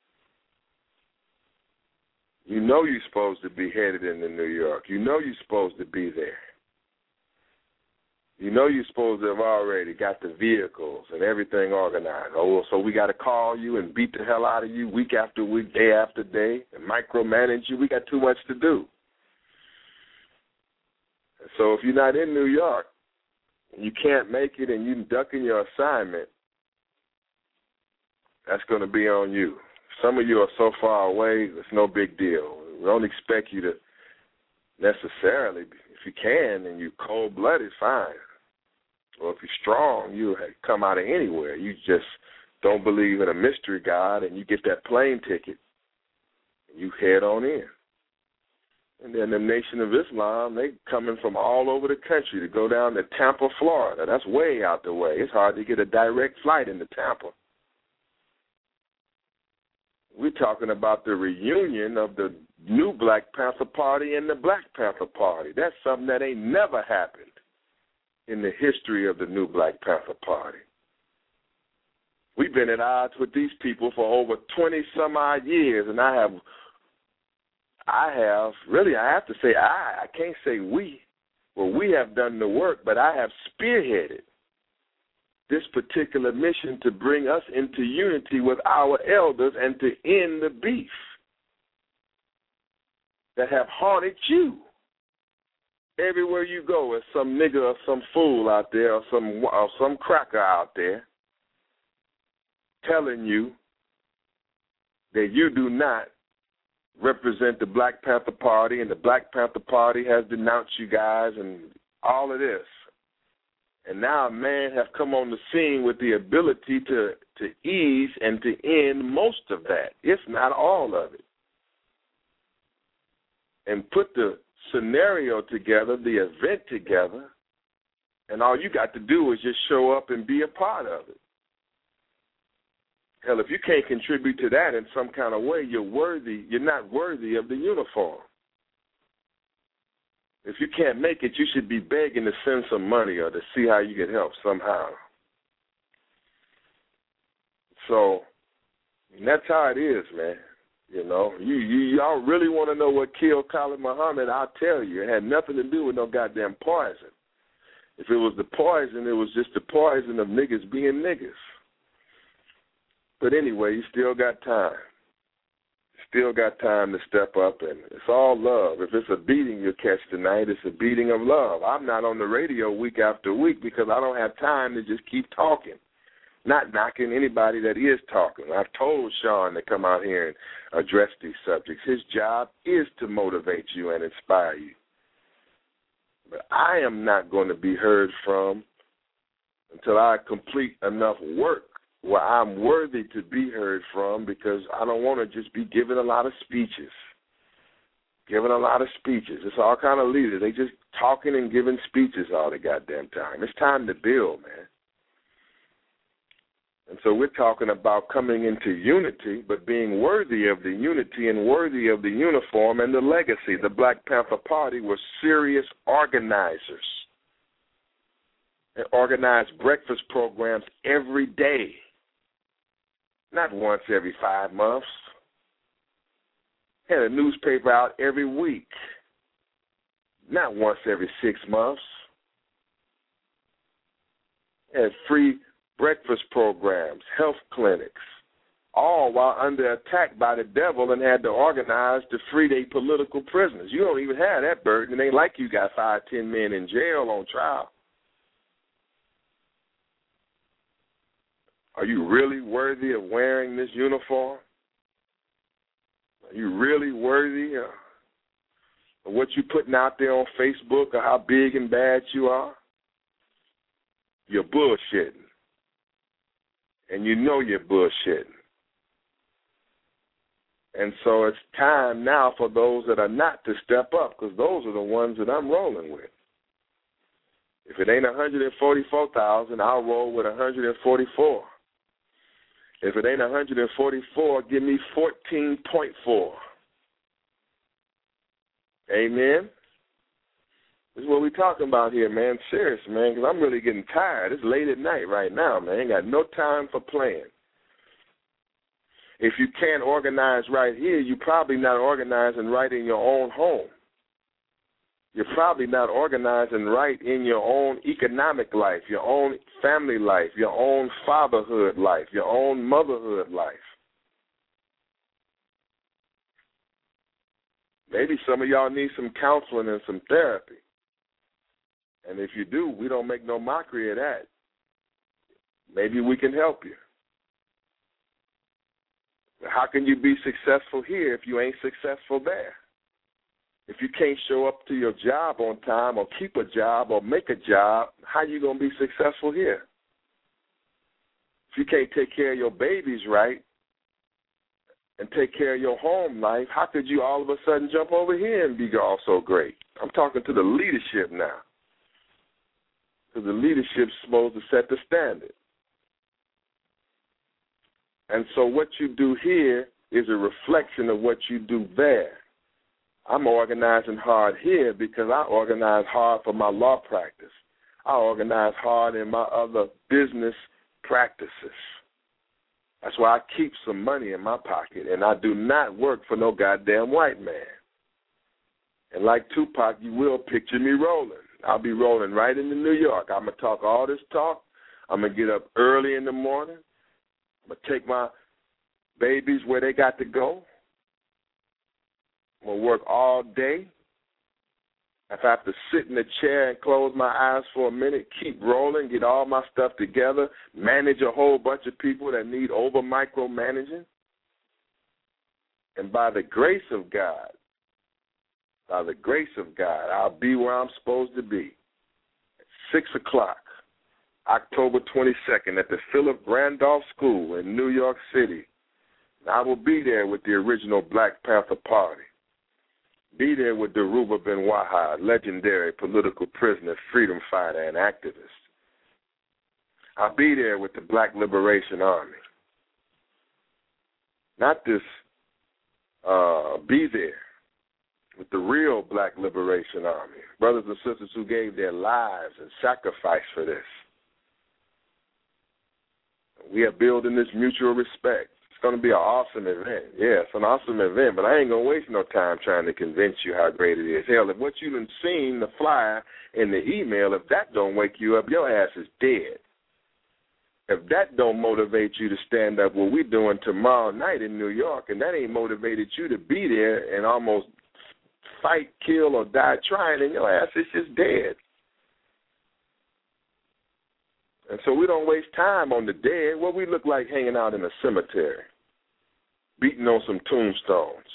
You know you're supposed to be headed into New York. You know you're supposed to be there. You know you're supposed to have already got the vehicles and everything organized. Oh, so we got to call you and beat the hell out of you week after week, day after day, and micromanage you. We got too much to do. So if you're not in New York, and you can't make it and you're ducking your assignment, that's going to be on you. Some of you are so far away, it's no big deal. We don't expect you to necessarily, if you can and you're cold-blooded, fine. Or if you're strong, you come out of anywhere. You just don't believe in a mystery God and you get that plane ticket You head on in. And then the Nation of Islam, they coming from all over the country to go down to Tampa, Florida. That's way out the way. It's hard to get a direct flight into Tampa. We're talking about the reunion of the new Black Panther Party and the Black Panther Party. That's something that ain't never happened in the history of the new Black Panther Party. We've been at odds with these people for over twenty-some-odd years, and I have, I have, really I have to say I, I can't say we. Well, we have done the work, but I have spearheaded this particular mission to bring us into unity with our elders and to end the beef that have haunted you. Everywhere you go, there's some nigger or some fool out there or some or some cracker out there telling you that you do not represent the Black Panther Party and the Black Panther Party has denounced you guys and all of this. And now a man has come on the scene with the ability to, to ease and to end most of that, if not all of it. And put the scenario together, the event together, and all you got to do is just show up and be a part of it. Hell, if you can't contribute to that in some kind of way, you're worthy, you're not worthy of the uniform. If you can't make it, you should be begging to send some money or to see how you can help somehow. So that's how it is, man. You know, you, you y'all really want to know what killed Khalid Muhammad? I'll tell you. It had nothing to do with no goddamn poison. If it was the poison, it was just the poison of niggas being niggas. But anyway, you still got time. Still got time to step up, and it's all love. If it's a beating you catch tonight, it's a beating of love. I'm not on the radio week after week because I don't have time to just keep talking, not knocking anybody that is talking. I've told Sean to come out here and address these subjects. His job is to motivate you and inspire you. But I am not going to be heard from until I complete enough work where I'm worthy to be heard from, because I don't want to just be giving a lot of speeches. Giving a lot of speeches. It's all kind of leaders. They just talking and giving speeches all the goddamn time. It's time to build, man. And so we're talking about coming into unity, but being worthy of the unity and worthy of the uniform and the legacy. The Black Panther Party were serious organizers. They organized breakfast programs every day. Not once every five months. Had a newspaper out every week. Not once every six months. Had free breakfast programs, health clinics, all while under attack by the devil and had to organize to free their political prisoners. You don't even have that burden. It ain't like you got five, ten men in jail on trial. Are you really worthy of wearing this uniform? Are you really worthy of what you're putting out there on Facebook or how big and bad you are? You're bullshitting. And you know you're bullshitting. And so it's time now for those that are not to step up, because those are the ones that I'm rolling with. If it ain't one hundred forty-four thousand, I'll roll with one hundred forty-four. If it ain't one hundred forty-four, give me fourteen point four. Amen? This is what we're talking about here, man. Serious, man, because I'm really getting tired. It's late at night right now, man. Ain't got no time for playing. If you can't organize right here, you're probably not organizing right in your own home. You're probably not organizing right in your own economic life, your own family life, your own fatherhood life, your own motherhood life. Maybe some of y'all need some counseling and some therapy. And if you do, we don't make no mockery of that. Maybe we can help you. But how can you be successful here if you ain't successful there? If you can't show up to your job on time or keep a job or make a job, how you going to be successful here? If you can't take care of your babies right, and take care of your home life, how could you all of a sudden jump over here and be also great? I'm talking to the leadership now, because the leadership's supposed to set the standard. And so what you do here is a reflection of what you do there. I'm organizing hard here because I organize hard for my law practice. I organize hard in my other business practices. That's why I keep some money in my pocket, and I do not work for no goddamn white man. And like Tupac, you will picture me rolling. I'll be rolling right into New York. I'm going to talk all this talk. I'm going to get up early in the morning. I'm going to take my babies where they got to go. I'm going to work all day. If I have to sit in a chair and close my eyes for a minute, keep rolling, get all my stuff together, manage a whole bunch of people that need over micromanaging. And by the grace of God, by the grace of God, I'll be where I'm supposed to be at six o'clock, October twenty-second, at the Philip Randolph School in New York City. And I will be there with the original Black Panther Party. Be there with Dhoruba Ben-Wahad, legendary political prisoner, freedom fighter, and activist. I'll be there with the Black Liberation Army. Not this uh, be there with the real Black Liberation Army, brothers and sisters who gave their lives and sacrificed for this. We are building this mutual respect. Going to be an awesome event. Yeah, it's an awesome event, but I ain't going to waste no time trying to convince you how great it is. Hell, if what you done seen, the flyer in the email, if that don't wake you up, your ass is dead. If that don't motivate you to stand up what we're doing tomorrow night in New York, and that ain't motivated you to be there and almost fight, kill, or die trying, then your ass is just dead. And so we don't waste time on the dead. What we look like hanging out in a cemetery, beating on some tombstones.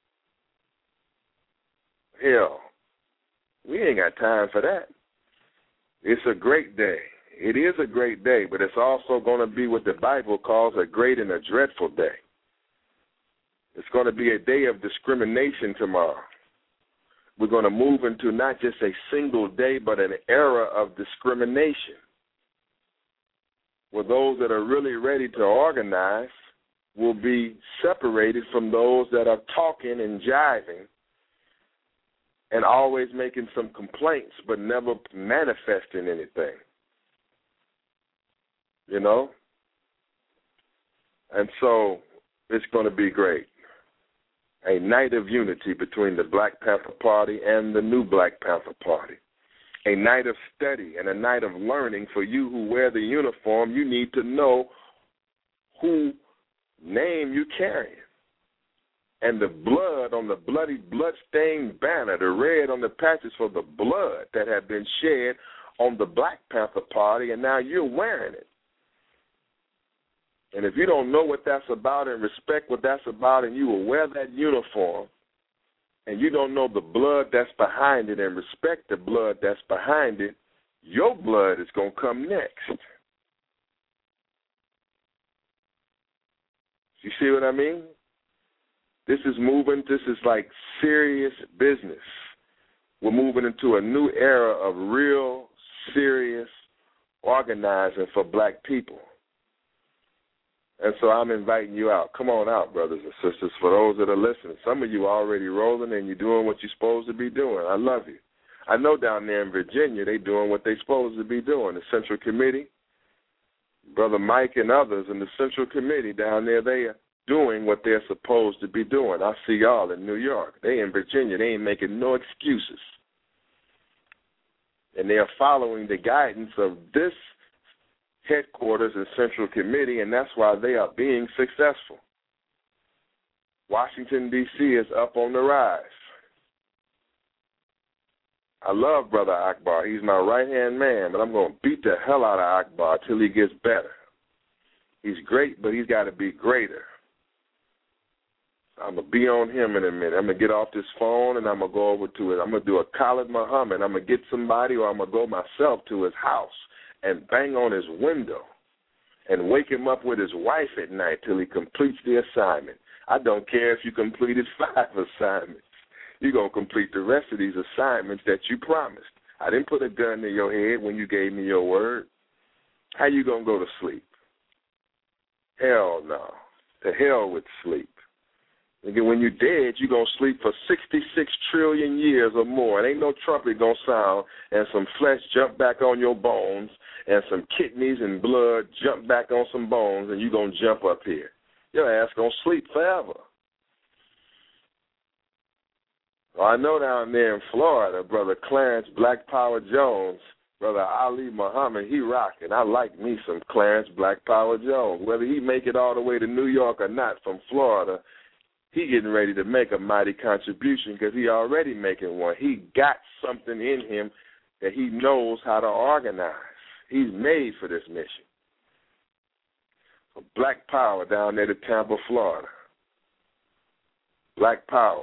Hell, we ain't got time for that. It's a great day. It is a great day, but it's also going to be what the Bible calls a great and a dreadful day. It's going to be a day of discrimination tomorrow. We're going to move into not just a single day, but an era of discrimination, where those that are really ready to organize will be separated from those that are talking and jiving and always making some complaints but never manifesting anything. You know? And so it's going to be great. A night of unity between the Black Panther Party and the new Black Panther Party. A night of study and a night of learning. For you who wear the uniform, you need to know who name you carrying. And the blood on the bloody blood-stained banner, the red on the patches for the blood that had been shed on the Black Panther Party, and now you're wearing it. And if you don't know what that's about and respect what that's about, and you will wear that uniform, and you don't know the blood that's behind it and respect the blood that's behind it, your blood is going to come next. You see what I mean? This is moving, this is like serious business. We're moving into a new era of real, serious organizing for black people. And so I'm inviting you out. Come on out, brothers and sisters, for those that are listening. Some of you are already rolling and you're doing what you're supposed to be doing. I love you. I know down there in Virginia they're doing what they're supposed to be doing. The Central Committee, Brother Mike and others in the Central Committee down there, they are doing what they're supposed to be doing. I see y'all in New York. They in Virginia. They ain't making no excuses. And they are following the guidance of this headquarters and Central Committee, and that's why they are being successful. Washington, D C is up on the rise. I love Brother Akbar. He's my right-hand man, but I'm going to beat the hell out of Akbar till he gets better. He's great, but he's got to be greater. I'm going to be on him in a minute. I'm going to get off this phone, and I'm going to go over to it. I'm going to do a Khalid Muhammad. I'm going to get somebody, or I'm going to go myself to his house and bang on his window and wake him up with his wife at night till he completes the assignment. I don't care if you completed five assignments. You're going to complete the rest of these assignments that you promised. I didn't put a gun in your head when you gave me your word. How you going to go to sleep? Hell no. To hell with sleep. Again, when you're dead, you're going to sleep for sixty-six trillion years or more. It ain't no trumpet going to sound and some flesh jump back on your bones and some kidneys and blood jump back on some bones and you're going to jump up here. Your ass going to sleep forever. Well, I know down there in Florida, Brother Clarence Black Power Jones, Brother Ali Muhammad, he rocking. I like me some Clarence Black Power Jones. Whether he make it all the way to New York or not from Florida, he getting ready to make a mighty contribution because he already making one. He got something in him that he knows how to organize. He's made for this mission. So Black Power down there to Tampa, Florida. Black Power.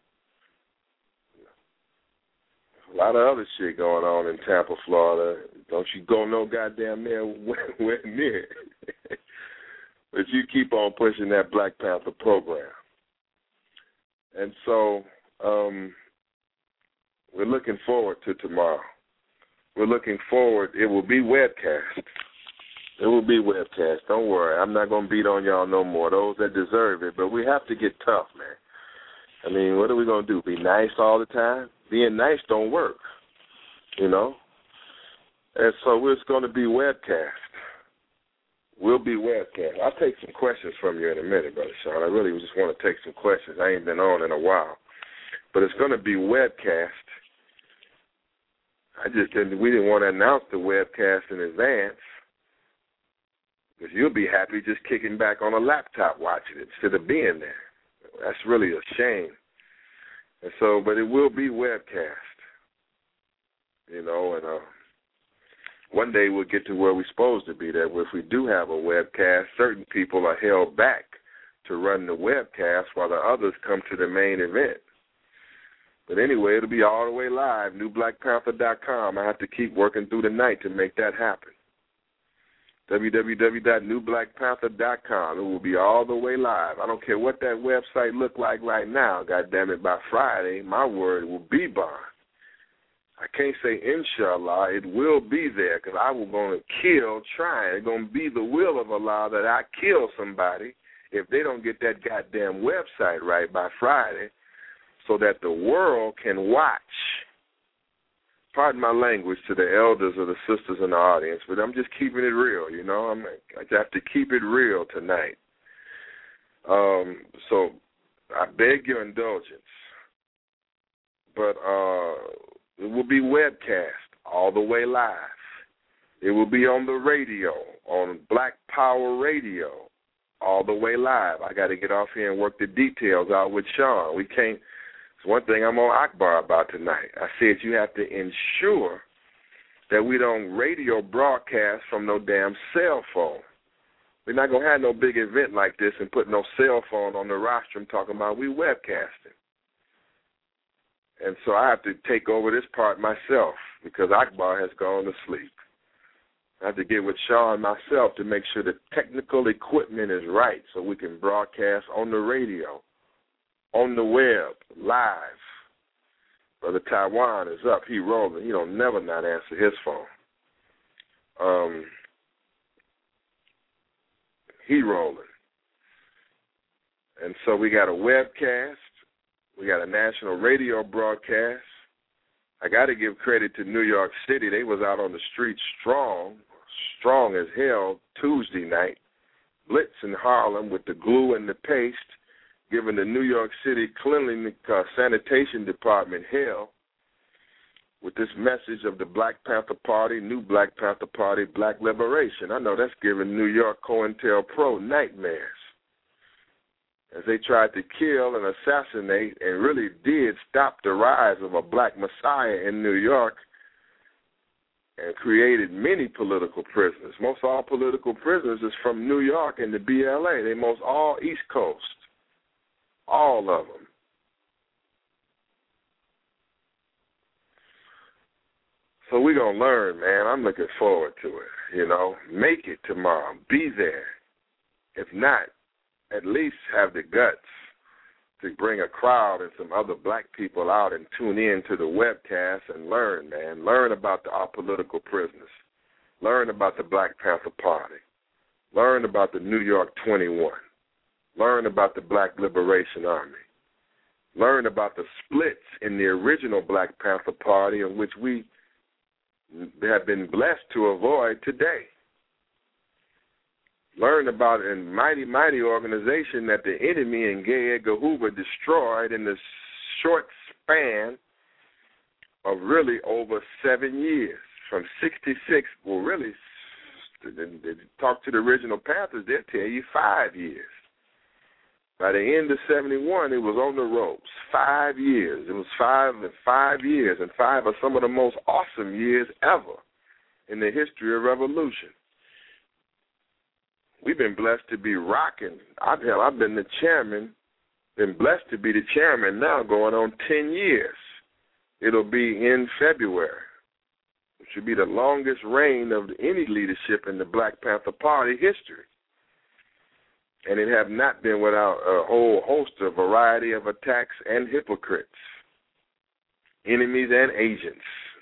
A lot of other shit going on in Tampa, Florida. Don't you go no goddamn there where near. But you keep on pushing that Black Panther program. And so um, we're looking forward to tomorrow. We're looking forward. It will be webcast. It will be webcast. Don't worry. I'm not going to beat on y'all no more, those that deserve it. But we have to get tough, man. I mean, what are we going to do, be nice all the time? Being nice don't work, you know. And so it's going to be webcast. We'll be webcast. I'll take some questions from you in a minute, Brother Sean. I really just want to take some questions. I ain't been on in a while. But it's going to be webcast. I just didn't, we didn't want to announce the webcast in advance because you'll be happy just kicking back on a laptop watching it instead of being there. That's really a shame. And so, but it will be webcast, you know, and uh, one day we'll get to where we're supposed to be, that if we do have a webcast, certain people are held back to run the webcast while the others come to the main event. But anyway, it'll be all the way live, new black panther dot com. I have to keep working through the night to make that happen. w w w dot new black panther dot com. It will be all the way live. I don't care what that website look like right now. God damn it, by Friday, my word will be bond. I can't say inshallah. It will be there because I was going to kill trying. It's going to be the will of Allah that I kill somebody if they don't get that goddamn website right by Friday so that the world can watch. Pardon my language to the elders or the sisters in the audience, but I'm just keeping it real, you know. I'm, I have to keep it real tonight. Um, so I beg your indulgence. But uh, it will be webcast all the way live. It will be on the radio, on Black Power Radio, all the way live. I got to get off here and work the details out with Sean. We can't. It's one thing I'm on Akbar about tonight. I said you have to ensure that we don't radio broadcast from no damn cell phone. We're not going to have no big event like this and put no cell phone on the rostrum talking about we webcasting. And so I have to take over this part myself because Akbar has gone to sleep. I have to get with Sean myself to make sure the technical equipment is right so we can broadcast on the radio, on the web, live. Brother Taiwan is up. He rolling. He don't never not answer his phone. Um, he rolling. And so we got a webcast. We got a national radio broadcast. I got to give credit to New York City. They was out on the street strong, strong as hell Tuesday night, blitz in Harlem with the glue and the paste, giving the New York City Cleanliness uh, Sanitation Department hell with this message of the Black Panther Party, new Black Panther Party, Black Liberation. I know that's giving New York COINTELPRO nightmares as they tried to kill and assassinate and really did stop the rise of a black messiah in New York and created many political prisoners. Most all political prisoners is from New York and the B L A. They most all East Coast. All of them. So we're going to learn, man. I'm looking forward to it, you know. Make it tomorrow. Be there. If not, at least have the guts to bring a crowd and some other black people out and tune in to the webcast and learn, man. Learn about the, our political prisoners. Learn about the Black Panther Party. Learn about the New York twenty-one. Learn about the Black Liberation Army. Learn about the splits in the original Black Panther Party, in which we have been blessed to avoid today. Learn about a mighty, mighty organization that the enemy and J. Edgar Hoover destroyed in the short span of really over seven years. From sixty-six, well, really, talk to the original Panthers, they'll tell you five years. By the end of seventy-one, it was on the ropes. Five years. It was five and five years, and five are some of the most awesome years ever in the history of revolution. We've been blessed to be rocking. I've, hell, I've been the chairman, been blessed to be the chairman now going on ten years. It'll be in February. It should be the longest reign of any leadership in the Black Panther Party history. And it have not been without a whole host of variety of attacks and hypocrites, enemies and agents.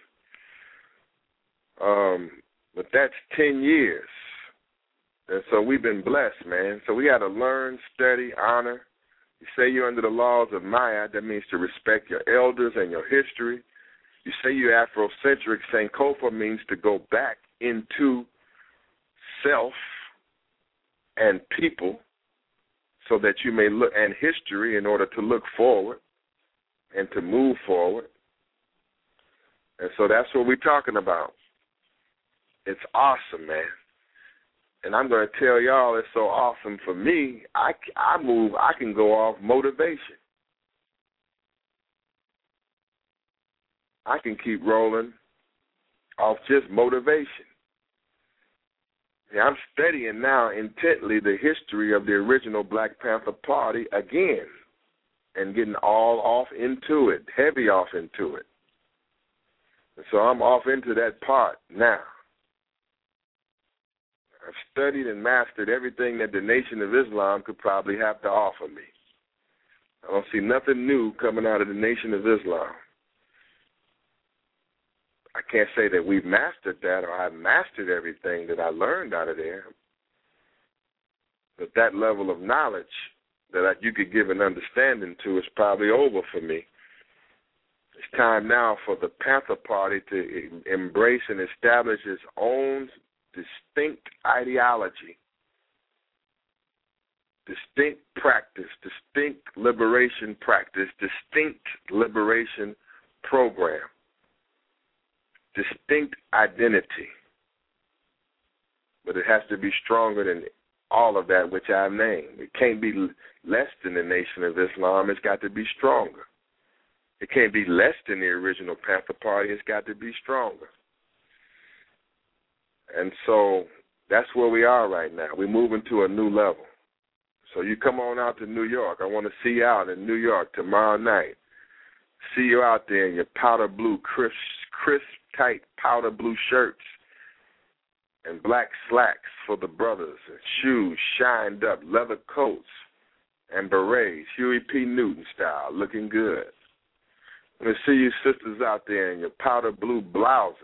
Um, but that's ten years. And so we've been blessed, man. So we got to learn, study, honor. You say you're under the laws of Maya. That means to respect your elders and your history. You say you're Afrocentric. Sankofa means to go back into self and people so that you may look, and history in order to look forward and to move forward. And so that's what we're talking about. It's awesome, man. And I'm going to tell y'all it's so awesome for me, I, I move, I can go off motivation. I can keep rolling off just motivation. Yeah, I'm studying now intently the history of the original Black Panther Party again and getting all off into it, heavy off into it. And so I'm off into that part now. I've studied and mastered everything that the Nation of Islam could probably have to offer me. I don't see nothing new coming out of the Nation of Islam. I can't say that we've mastered that or I've mastered everything that I learned out of there. But that level of knowledge that you could give an understanding to is probably over for me. It's time now for the Panther Party to embrace and establish its own distinct ideology, distinct practice, distinct liberation practice, distinct liberation program, distinct identity. But it has to be stronger than all of that which I've named. It can't be less than the Nation of Islam. It's got to be stronger. It can't be less than the original Panther Party. It's got to be stronger. And so that's where we are right now. We're moving to a new level. So you come on out to New York. I want to see you out in New York tomorrow night. See you out there in your powder blue, crisp, crisp, tight powder blue shirts and black slacks for the brothers and shoes shined up, leather coats and berets, Huey P. Newton style, looking good. I want to see you sisters out there in your powder blue blouses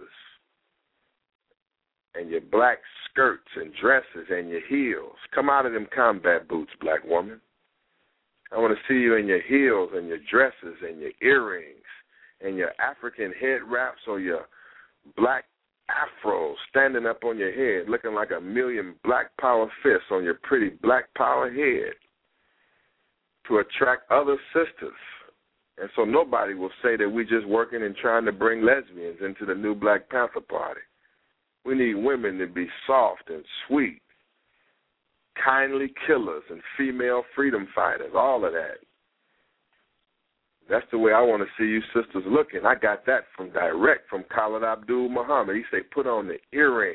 and your black skirts and dresses and your heels. Come out of them combat boots, black woman. I want to see you in your heels and your dresses and your earrings and your African head wraps or your black afro standing up on your head looking like a million black power fists on your pretty black power head to attract other sisters. And so nobody will say that we're just working and trying to bring lesbians into the new Black Panther Party. We need women to be soft and sweet, kindly killers and female freedom fighters, all of that. That's the way I want to see you sisters looking. I got that from direct from Khalid Abdul Muhammad. He said, put on the earrings.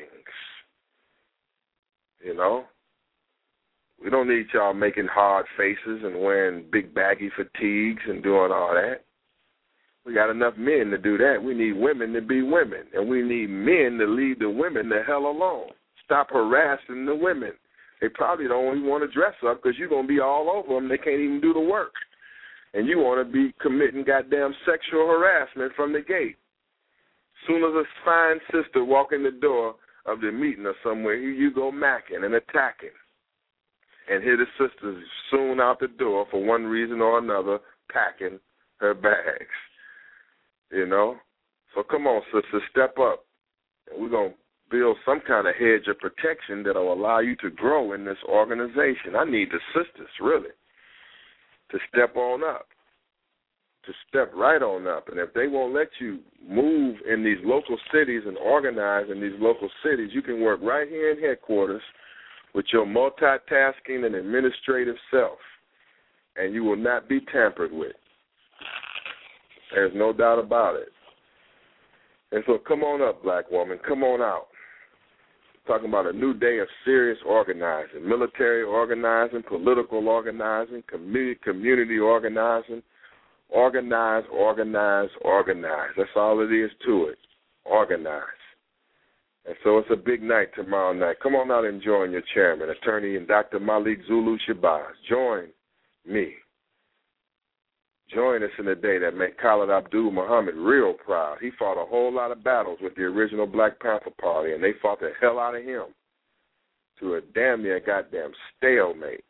You know? We don't need y'all making hard faces and wearing big baggy fatigues and doing all that. We got enough men to do that. We need women to be women, and we need men to leave the women the hell alone. Stop harassing the women. They probably don't even want to dress up because you're going to be all over them. They can't even do the work. And you want to be committing goddamn sexual harassment from the gate. Soon as a fine sister walk in the door of the meeting or somewhere, here you go macking and attacking. And here the sister's soon out the door for one reason or another, packing her bags. You know? So come on, sister, step up. And we're going to build some kind of hedge of protection that will allow you to grow in this organization. I need the sisters, really, to step on up, to step right on up. And if they won't let you move in these local cities and organize in these local cities, you can work right here in headquarters with your multitasking and administrative self, and you will not be tampered with. There's no doubt about it. And so come on up, black woman. Come on out. Talking about a new day of serious organizing, military organizing, political organizing, community, community organizing. Organize, organize, organize. That's all it is to it. Organize. And so it's a big night tomorrow night. Come on out and join your chairman, attorney and Doctor Malik Zulu Shabazz. Join me. Join us in a day that made Khalid Abdul Muhammad real proud. He fought a whole lot of battles with the original Black Panther Party, and they fought the hell out of him to a damn near goddamn stalemate.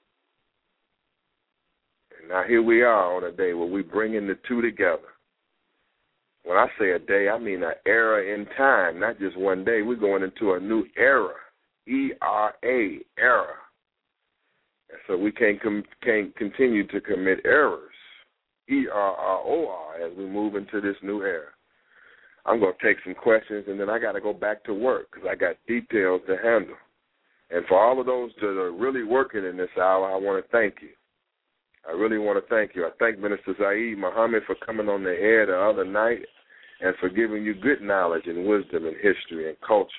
And now here we are on a day where we bringing the two together. When I say a day, I mean an era in time, not just one day. We're going into a new era, E R A, era. And so we can't, com- can't continue to commit errors, E R R O R, as we move into this new era. I'm going to take some questions, and then I got to go back to work because I got details to handle. And for all of those that are really working in this hour, I want to thank you. I really want to thank you. I thank Minister Zaid Muhammad for coming on the air the other night and for giving you good knowledge and wisdom and history and culture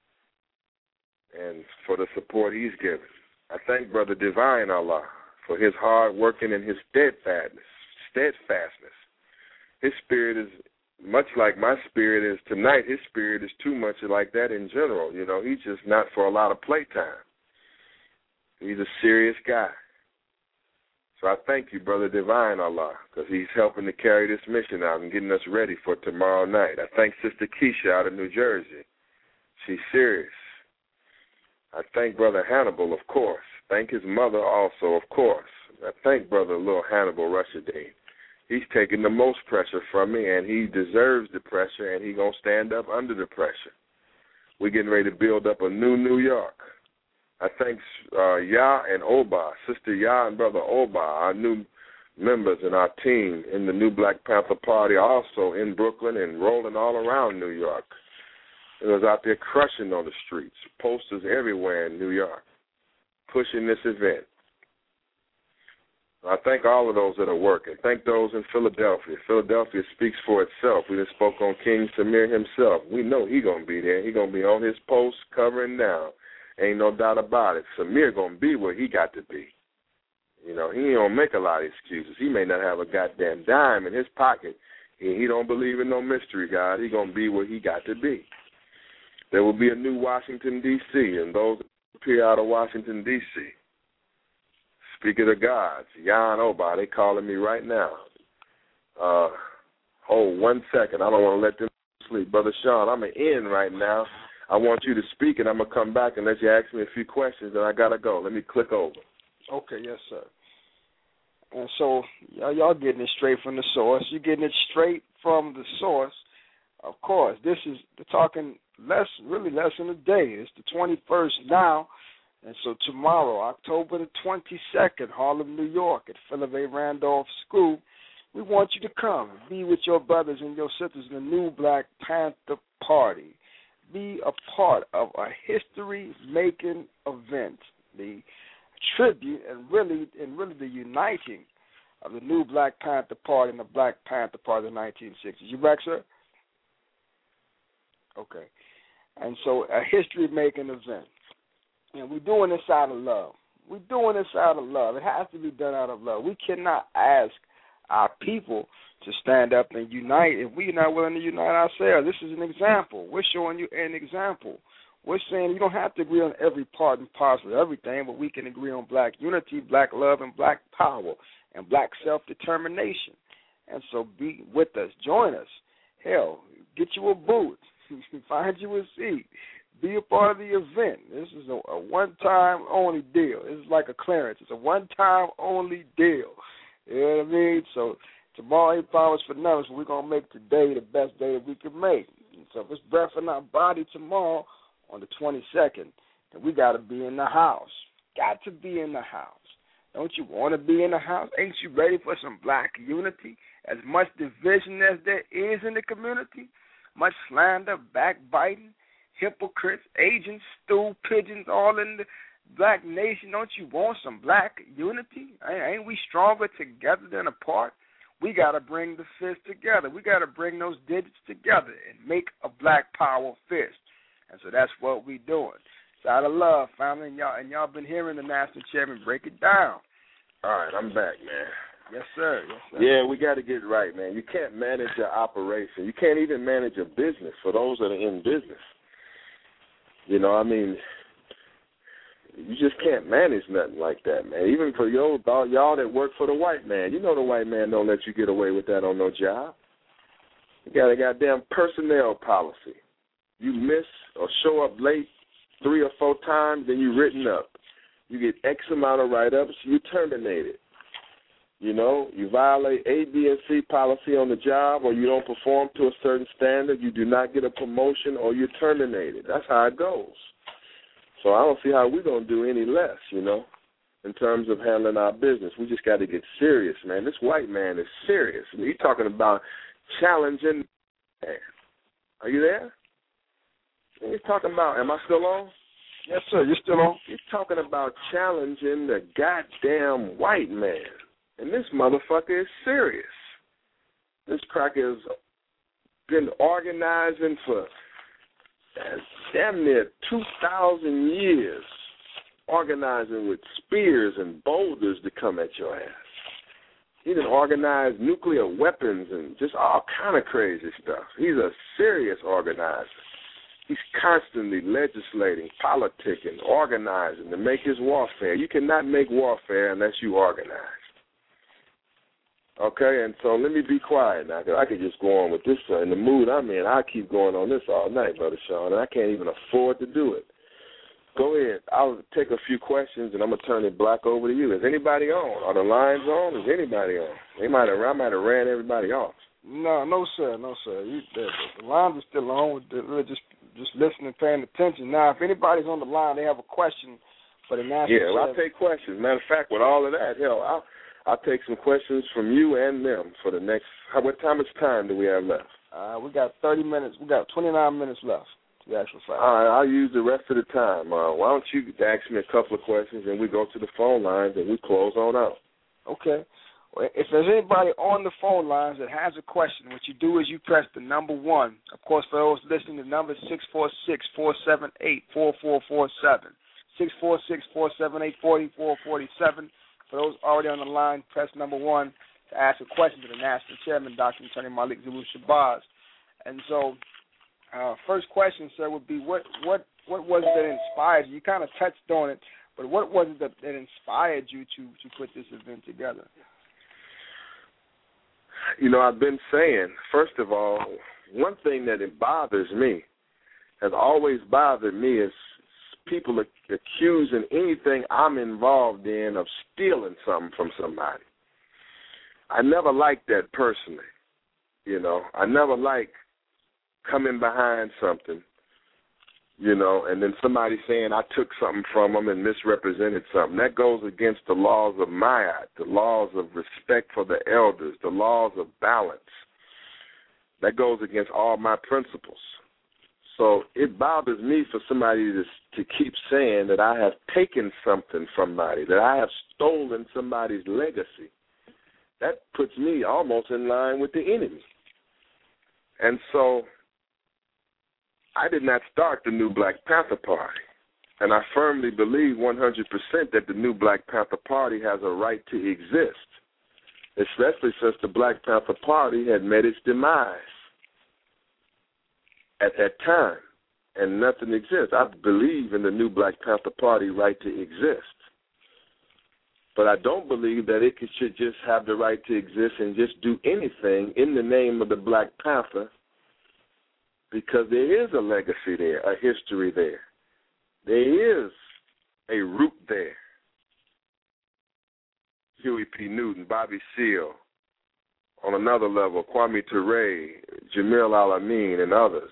and for the support he's given. I thank Brother Divine Allah for his hard working and his steadfastness. steadfastness. His spirit is much like my spirit is tonight. His spirit is too much like that in general. You know, he's just not for a lot of playtime. He's a serious guy. So I thank you, Brother Divine Allah, because he's helping to carry this mission out and getting us ready for tomorrow night. I thank Sister Keisha out of New Jersey. She's serious. I thank Brother Hannibal, of course. Thank his mother also, of course. I thank Brother Little Hannibal Rushadeen. He's taking the most pressure from me, and he deserves the pressure, and he's going to stand up under the pressure. We're getting ready to build up a new New York. I thank uh, Yah and Oba, Sister Yah and Brother Oba, our new members in our team in the new Black Panther Party, also in Brooklyn and rolling all around New York. It was out there crushing on the streets, posters everywhere in New York, pushing this event. I thank all of those that are working. Thank those in Philadelphia. Philadelphia speaks for itself. We just spoke on King Samir himself. We know he's going to be there. He's going to be on his post covering down. Ain't no doubt about it. Samir going to be where he got to be. You know, he don't make a lot of excuses. He may not have a goddamn dime in his pocket. He, he don't believe in no mystery, God. He going to be where he got to be. There will be a new Washington, D C, and those that appear out of Washington, D C, speaking of gods, Jan Oba, they calling me right now. Uh, hold one second. I don't want to let them sleep. Brother Sean, I'm in right now. I want you to speak, and I'm going to come back and let you ask me a few questions, and I got to go. Let me click over. Okay, yes, sir. And so y'all, y'all getting it straight from the source. You're getting it straight from the source. Of course, this is the talking less, really less than a day. It's the twenty-first now. And so tomorrow, October the twenty-second, Harlem, New York, at Philip A. Randolph School, we want you to come. Be with your brothers and your sisters in the new Black Panther Party. Be a part of a history-making event, the tribute and really and really the uniting of the new Black Panther Party and the Black Panther Party of the nineteen sixties. You back, sir? Okay. And so a history-making event. And we're doing this out of love. We're doing this out of love. It has to be done out of love. We cannot ask our people to stand up and unite if we're not willing to unite ourselves. This is an example. We're showing you an example. we're saying you don't have to agree on every part and parcel of everything, but we can agree on black unity, black love, and black power, and black self-determination. And so be with us. Join us. Hell, get you a booth. Find you a seat. Be a part of the event. This is a, a one-time only deal. This is like a clearance. It's a one-time only deal. You know what I mean? So tomorrow ain't promised for nothing, so we're going to make today the best day that we can make. And so if it's breath in our body tomorrow on the twenty-second, then we got to be in the house. Got to be in the house. Don't you want to be in the house? Ain't you ready for some black unity? As much division as there is in the community, much slander, backbiting, hypocrites, agents, stool pigeons, all in the black nation. Don't you want some black unity? Ain't we stronger together than apart? We got to bring the fist together. We got to bring those digits together and make a black power fist. And so that's what we doing. It's out of love, family, and y'all, and y'all been hearing the Master Chairman break it down. All right, I'm back, man. Yes, sir. Yes, sir. Yeah, we got to get right, man. You can't manage your operation. You can't even manage a business for those that are in business. You know, I mean, you just can't manage nothing like that, man. Even for y'all, y'all that work for the white man. You know the white man don't let you get away with that on no job. You got a goddamn personnel policy. You miss or show up late three or four times, then you're written up. You get X amount of write-ups, you're terminated. You know, you violate A, B, and C policy on the job, or you don't perform to a certain standard, you do not get a promotion, or you're terminated. That's how it goes. So I don't see how we're going to do any less, you know, in terms of handling our business. We just got to get serious, man. This white man is serious. I mean, he's talking about challenging. Are you there? He's talking about, am I still on? Yes, sir, you're still on. He's talking about challenging the goddamn white man. And this motherfucker is serious. This cracker's been organizing for damn near two thousand years, organizing with spears and boulders to come at your ass. He done organized nuclear weapons and just all kind of crazy stuff. He's a serious organizer. He's constantly legislating, politicking, organizing to make his warfare. You cannot make warfare unless you organize. Okay, and so let me be quiet now, because I could just go on with this. Uh, in the mood I'm in, I keep going on this all night, Brother Sean, and I can't even afford to do it. Go ahead. I'll take a few questions, and I'm going to turn it back over to you. Is anybody on? Are the lines on? Is anybody on? They might have, I might have ran everybody off. No, no, sir, no, sir. You, the, the lines are still on. We're just, just listening, paying attention. Now, if anybody's on the line, they have a question for the national. Yeah, well, I'll take questions. Matter of fact, with all of that, hell, I'll, I'll take some questions from you and them for the next, how, what time much time do we have left? Uh, we got thirty minutes. We got twenty-nine minutes left. The actual fact. All right, I'll use the rest of the time. Uh, why don't you ask me a couple of questions, and we go to the phone lines, and we close on out. Okay. Well, if there's anybody on the phone lines that has a question, what you do is you press the number one. Of course, for those listening, the number is six four six, four seven eight, four four four seven. six four six, four seven eight, four four four seven. For those already on the line, press number one to ask a question to the National Chairman, Doctor Attorney Malik Zulu Shabazz. And so, uh, first question, sir, would be what what what was it that inspired you? You kind of touched on it, but what was it that, that inspired you to, to put this event together? You know, I've been saying, first of all, one thing that it bothers me, has always bothered me, is people accusing anything I'm involved in of stealing something from somebody. I never liked that personally. You know, I never liked coming behind something, you know, and then somebody saying I took something from them and misrepresented something. That goes against the laws of Ma'at, the laws of respect for the elders, the laws of balance. That goes against all my principles. So it bothers me for somebody to, to keep saying that I have taken something from somebody, that I have stolen somebody's legacy. That puts me almost in line with the enemy. And so I did not start the new Black Panther Party. And I firmly believe one hundred percent that the new Black Panther Party has a right to exist, especially since the Black Panther Party had met its demise at that time. and nothing exists. I believe in the new Black Panther Party right to exist. But I don't believe that it should just have the right to exist and just do anything in the name of the Black Panther, because there is a legacy there, a history there. There is a root there. Huey P. Newton, Bobby Seale, on another level, Kwame Ture, Jamil Al-Amin, and others,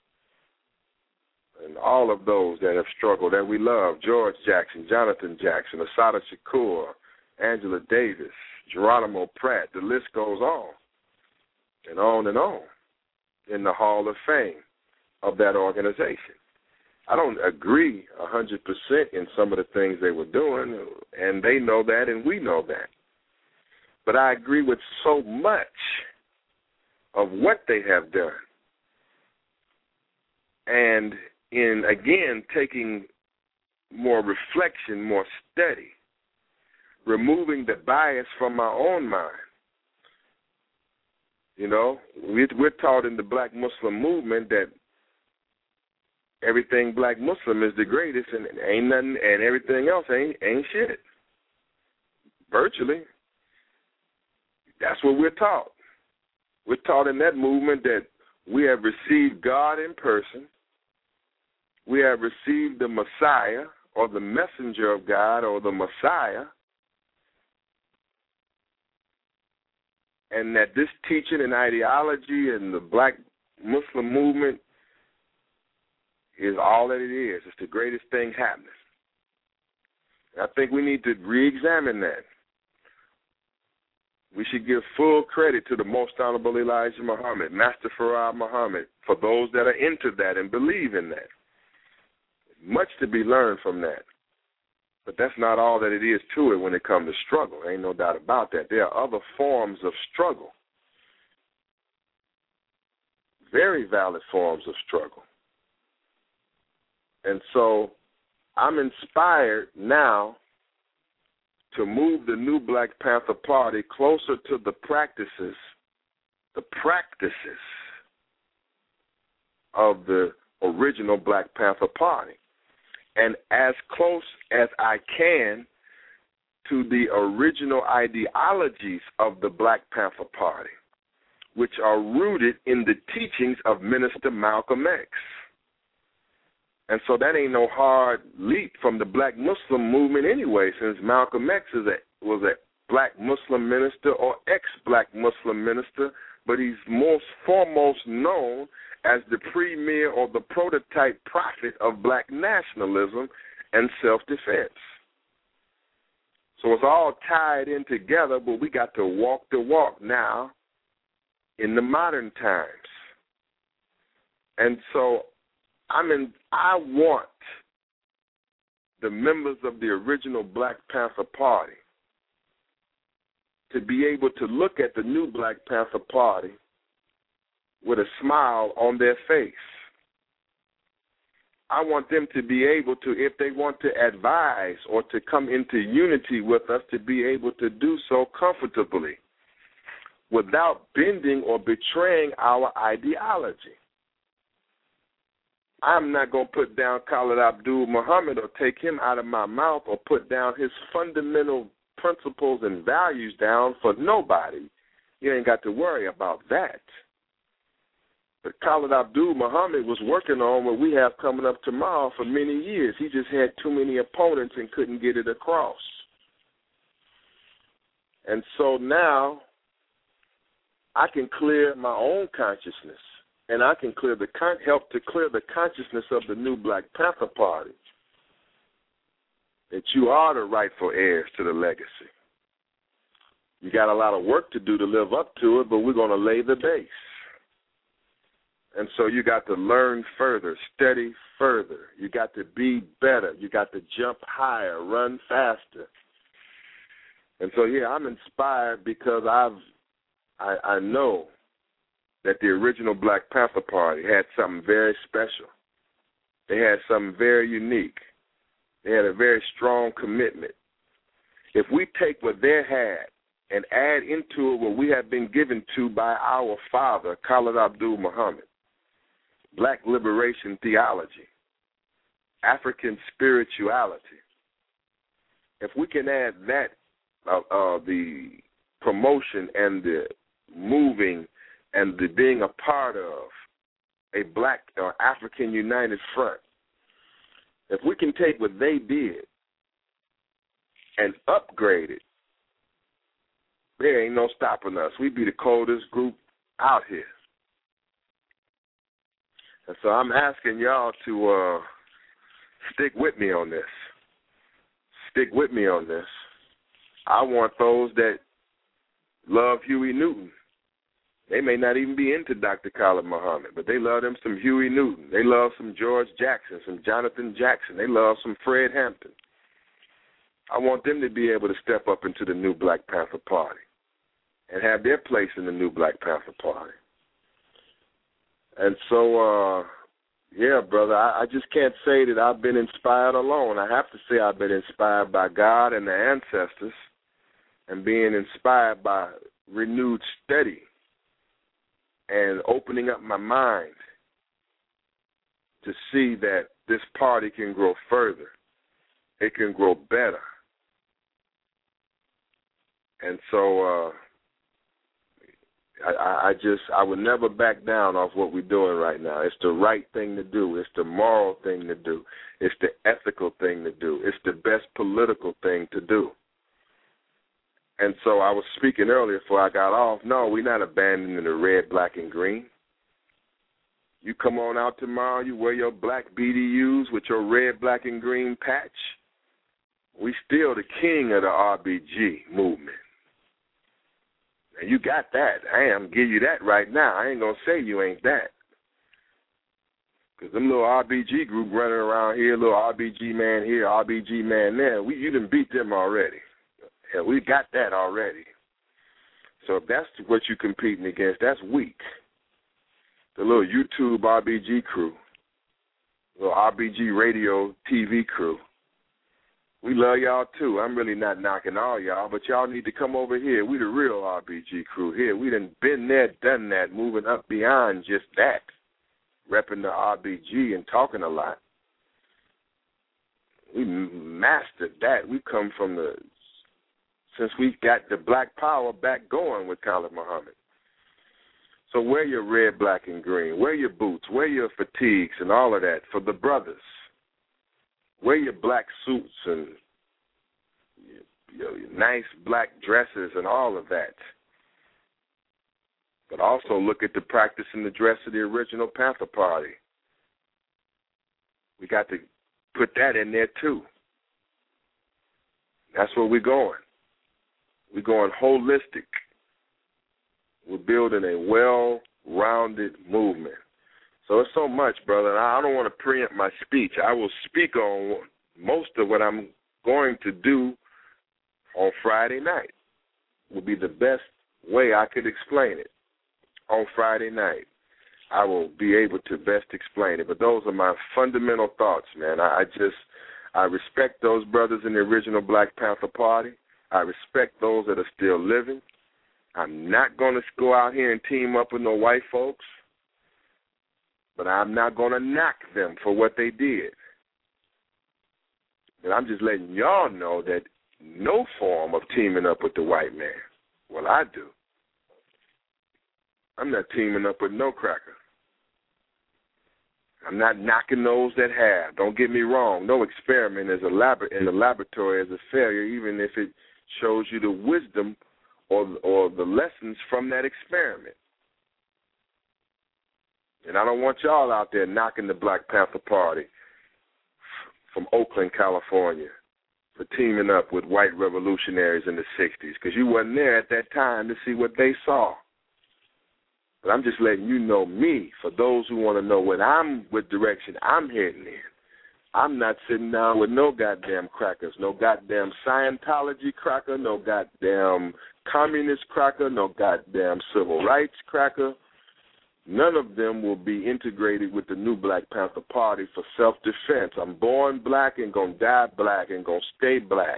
and all of those that have struggled that we love, George Jackson, Jonathan Jackson, Assata Shakur, Angela Davis, Geronimo Pratt, the list goes on and on and on in the Hall of Fame of that organization. I don't agree one hundred percent in some of the things they were doing, and they know that and we know that. But I agree with so much of what they have done. And in, again, taking more reflection, more study, removing the bias from my own mind. You know, we're taught in the Black Muslim movement that everything Black Muslim is the greatest, and ain't nothing, and everything else ain't ain't shit. Virtually, that's what we're taught. We're taught in that movement that we have received God in person. We have received the Messiah, or the messenger of God, or the Messiah, and that this teaching and ideology and the Black Muslim movement is all that it is. It's the greatest thing happening. I think we need to re-examine that. We should give full credit to the Most Honorable Elijah Muhammad, Master Farad Muhammad, for those that are into that and believe in that. Much to be learned from that. But that's not all that it is to it when it comes to struggle. Ain't no doubt about that. There are other forms of struggle, very valid forms of struggle. And so I'm inspired now to move the new Black Panther Party closer to the practices, the practices of the original Black Panther Party, and as close as I can to the original ideologies of the Black Panther Party, which are rooted in the teachings of Minister Malcolm X. And so that ain't no hard leap from the Black Muslim movement anyway, since Malcolm X is a, was a Black Muslim minister or ex-Black Muslim minister, but he's most foremost known as the premier or the prototype prophet of Black nationalism and self-defense. So it's all tied in together, but we got to walk the walk now in the modern times. And so I mean, I want the members of the original Black Panther Party to be able to look at the new Black Panther Party with a smile on their face. I want them to be able to, if they want to advise or to come into unity with us, to be able to do so comfortably without bending or betraying our ideology. I'm not going to put down Khalid Abdul Muhammad or take him out of my mouth or put down his fundamental principles and values down for nobody. You ain't got to worry about that. But Khalid Abdul Muhammad was working on what we have coming up tomorrow for many years. He just had too many opponents and couldn't get it across. And so now I can clear my own consciousness. And I can clear the con- help to clear the consciousness of the new Black Panther Party that you are the rightful heirs to the legacy. You got a lot of work to do to live up to it, but we're going to lay the base. And so you got to learn further, study further. You got to be better. You got to jump higher, run faster. And so, yeah, I'm inspired because I've I, I know that the original Black Panther Party had something very special. They had something very unique. They had a very strong commitment. If we take what they had and add into it what we have been given to by our father, Khalid Abdul Muhammad, black liberation theology, African spirituality. If we can add that, uh, uh, the promotion and the moving and the being a part of a black or African United Front, if we can take what they did and upgrade it, there ain't no stopping us. We'd be the coldest group out here. And so I'm asking y'all to uh, stick with me on this. Stick with me on this. I want those that love Huey Newton. They may not even be into Doctor Khalid Muhammad, but they love them some Huey Newton. They love some George Jackson, some Jonathan Jackson. They love some Fred Hampton. I want them to be able to step up into the new Black Panther Party and have their place in the new Black Panther Party. And so, uh, yeah, brother, I, I just can't say that I've been inspired alone. I have to say I've been inspired by God and the ancestors and being inspired by renewed study and opening up my mind to see that this party can grow further. It can grow better. And so uh, I, I just, I would never back down off what we're doing right now. It's the right thing to do. It's the moral thing to do. It's the ethical thing to do. It's the best political thing to do. And so I was speaking earlier before I got off. No, we're not abandoning the red, black, and green. You come on out tomorrow, you wear your black B D Us with your red, black, and green patch. We still the king of the R B G movement. And you got that. I am give you that right now. I ain't going to say you ain't that. Because them little R B G group running around here, little R B G man here, R B G man there, we you done beat them already. Yeah, we got that already. So if that's what you're competing against, that's weak. The little YouTube R B G crew, little R B G radio T V crew, we love y'all too. I'm really not knocking all y'all, but y'all need to come over here. We the real R B G crew here. We done been there, done that, moving up beyond just that, repping the R B G and talking a lot. We mastered that. We come from the... since we got the black power back going with Khalid Muhammad. So wear your red, black, and green. Wear your boots. Wear your fatigues and all of that for the brothers. Wear your black suits and your, your nice black dresses and all of that. But also look at the practice and the dress of the original Panther Party. We got to put that in there too. That's where we're going. We're going holistic. We're building a well-rounded movement. So it's so much, brother, and I don't want to preempt my speech. I will speak on most of what I'm going to do on Friday night. Will be the best way I could explain it. On Friday night, I will be able to best explain it. But those are my fundamental thoughts, man. I, I just, I respect those brothers in the original Black Panther Party. I respect those that are still living. I'm not going to go out here and team up with no white folks, but I'm not going to knock them for what they did. And I'm just letting y'all know that no form of teaming up with the white man. Well, I do. I'm not teaming up with no cracker. I'm not knocking those that have. Don't get me wrong. No experiment is a lab- in the laboratory is a failure, even if it shows you the wisdom or or the lessons from that experiment. And I don't want y'all out there knocking the Black Panther Party from Oakland, California, for teaming up with white revolutionaries in the sixties, because you wasn't there at that time to see what they saw. But I'm just letting you know me, for those who want to know what I'm, what direction I'm heading in. I'm not sitting down with no goddamn crackers, no goddamn Scientology cracker, no goddamn communist cracker, no goddamn civil rights cracker. None of them will be integrated with the new Black Panther Party for self-defense. I'm born black and going to die black and going to stay black.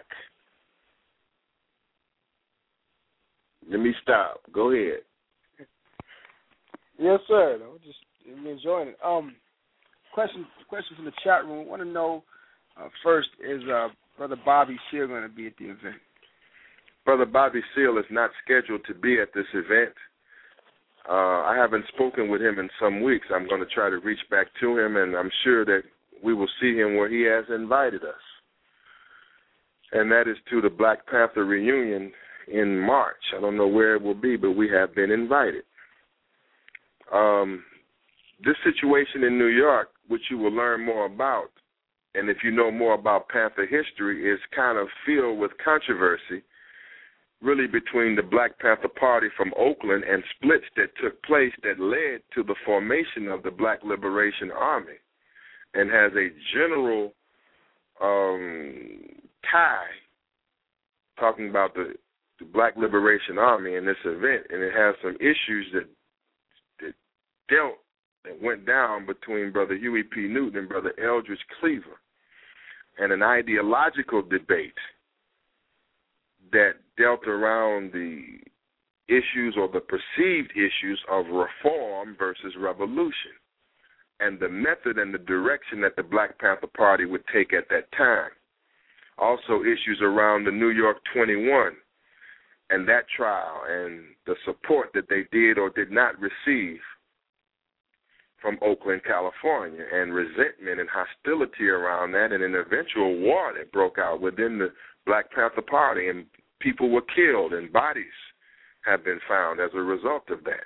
Let me stop. Go ahead. Yes, sir. No, just We're enjoying it. Um, question, question from the chat room. I want to know uh, first is uh, Brother Bobby Seale going to be at the event? Brother Bobby Seale is not scheduled to be at this event. Uh, I haven't spoken with him in some weeks. I'm going to try to reach back to him, and I'm sure that we will see him where he has invited us. And that is to the Black Panther reunion in March. I don't know where it will be, but we have been invited. Um, this situation in New York, which you will learn more about, and if you know more about Panther history, is kind of filled with controversy, really between the Black Panther Party from Oakland and splits that took place that led to the formation of the Black Liberation Army, and has a general um, tie talking about the, the Black Liberation Army in this event, and it has some issues that that dealt that went down between Brother Huey P. Newton and Brother Eldridge Cleaver, and an ideological debate that dealt around the issues or the perceived issues of reform versus revolution, and the method and the direction that the Black Panther Party would take at that time. Also issues around the New York twenty-one and that trial and the support that they did or did not receive from Oakland, California, and resentment and hostility around that, and an eventual war that broke out within the Black Panther Party, and people were killed and bodies have been found as a result of that.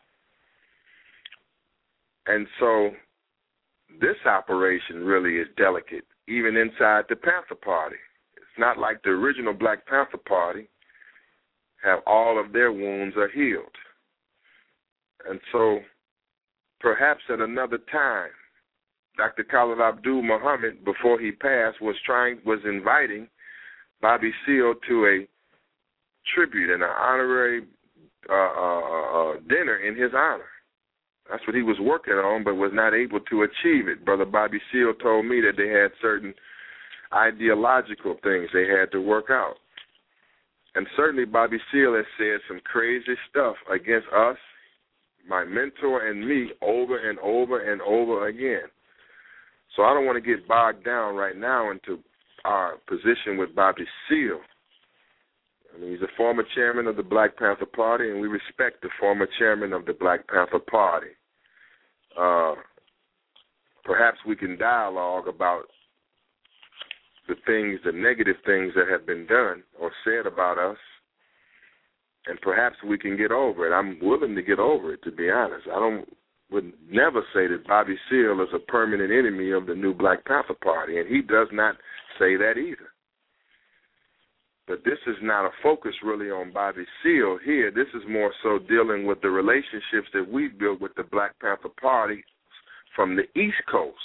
And so this operation really is delicate, even inside the Panther Party. It's not like the original Black Panther Party have all of their wounds are healed. And so perhaps at another time, Doctor Khalid Abdul Muhammad, before he passed, was trying was inviting Bobby Seale to a tribute and an honorary uh, uh, uh, dinner in his honor. That's what he was working on, but was not able to achieve it. Brother Bobby Seale told me that they had certain ideological things they had to work out. And certainly Bobby Seale has said some crazy stuff against us, my mentor and me, over and over and over again. So I don't want to get bogged down right now into our position with Bobby Seale. I mean, he's a former chairman of the Black Panther Party, and we respect the former chairman of the Black Panther Party. Uh, perhaps we can dialogue about the things, the negative things that have been done or said about us, and perhaps we can get over it. I'm willing to get over it, to be honest. I don't would never say that Bobby Seale is a permanent enemy of the new Black Panther Party, and he does not say that either. But this is not a focus really on Bobby Seale here. This is more so dealing with the relationships that we built with the Black Panther Party from the East Coast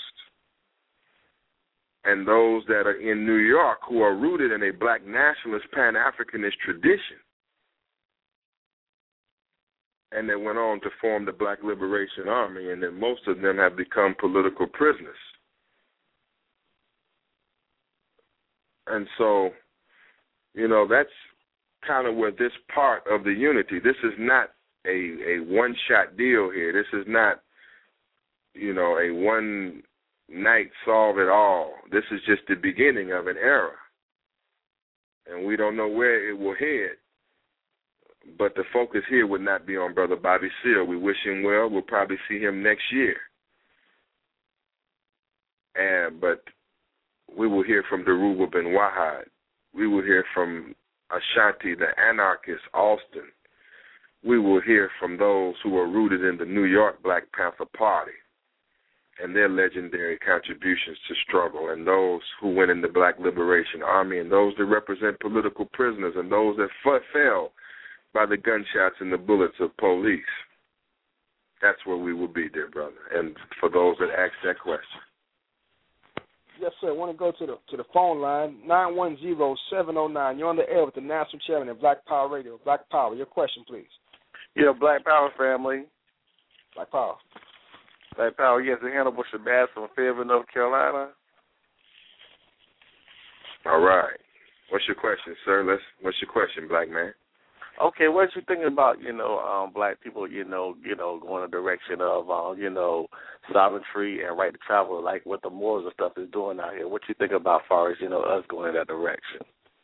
and those that are in New York who are rooted in a black nationalist Pan-Africanist tradition, and they went on to form the Black Liberation Army, and then most of them have become political prisoners. And so, you know, that's kind of where this part of the unity, this is not a, a one-shot deal here. This is not, you know, a one-night solve-it-all. This is just the beginning of an era. And we don't know where it will head. But the focus here would not be on Brother Bobby Seale. We wish him well. We'll probably see him next year. And but we will hear from Daruba bin Wahad. We will hear from Ashanti, the anarchist, Alston. We will hear from those who are rooted in the New York Black Panther Party and their legendary contributions to struggle, and those who went in the Black Liberation Army, and those that represent political prisoners, and those that f- fell by the gunshots and the bullets of police. That's where we will be, dear brother, and for those that ask that question. Yes, sir. I want to go to the to the phone line, nine one zero, seven oh nine. You're on the air with the National Chairman of Black Power Radio. Black Power, your question, please. Yeah, Black Power family. Black Power. Black Power, yes, the Hannibal Shabazz from Fayetteville, North Carolina. All right. What's your question, sir? Let's. What's your question, black man? Okay, what you thinking about, you know, um, black people, you know, you know, going in the direction of, uh, you know, sovereignty and right to travel, like what the Moors and stuff is doing out here? What you think about as far as, you know, us going in that direction?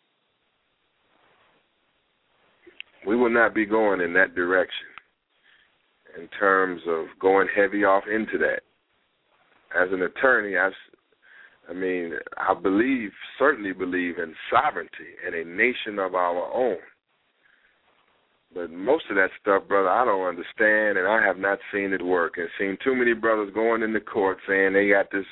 We will not be going in that direction in terms of going heavy off into that. As an attorney, I, I mean, I believe, certainly believe in sovereignty and a nation of our own. But most of that stuff, brother, I don't understand, and I have not seen it work. I've seen too many brothers going into court saying they got this,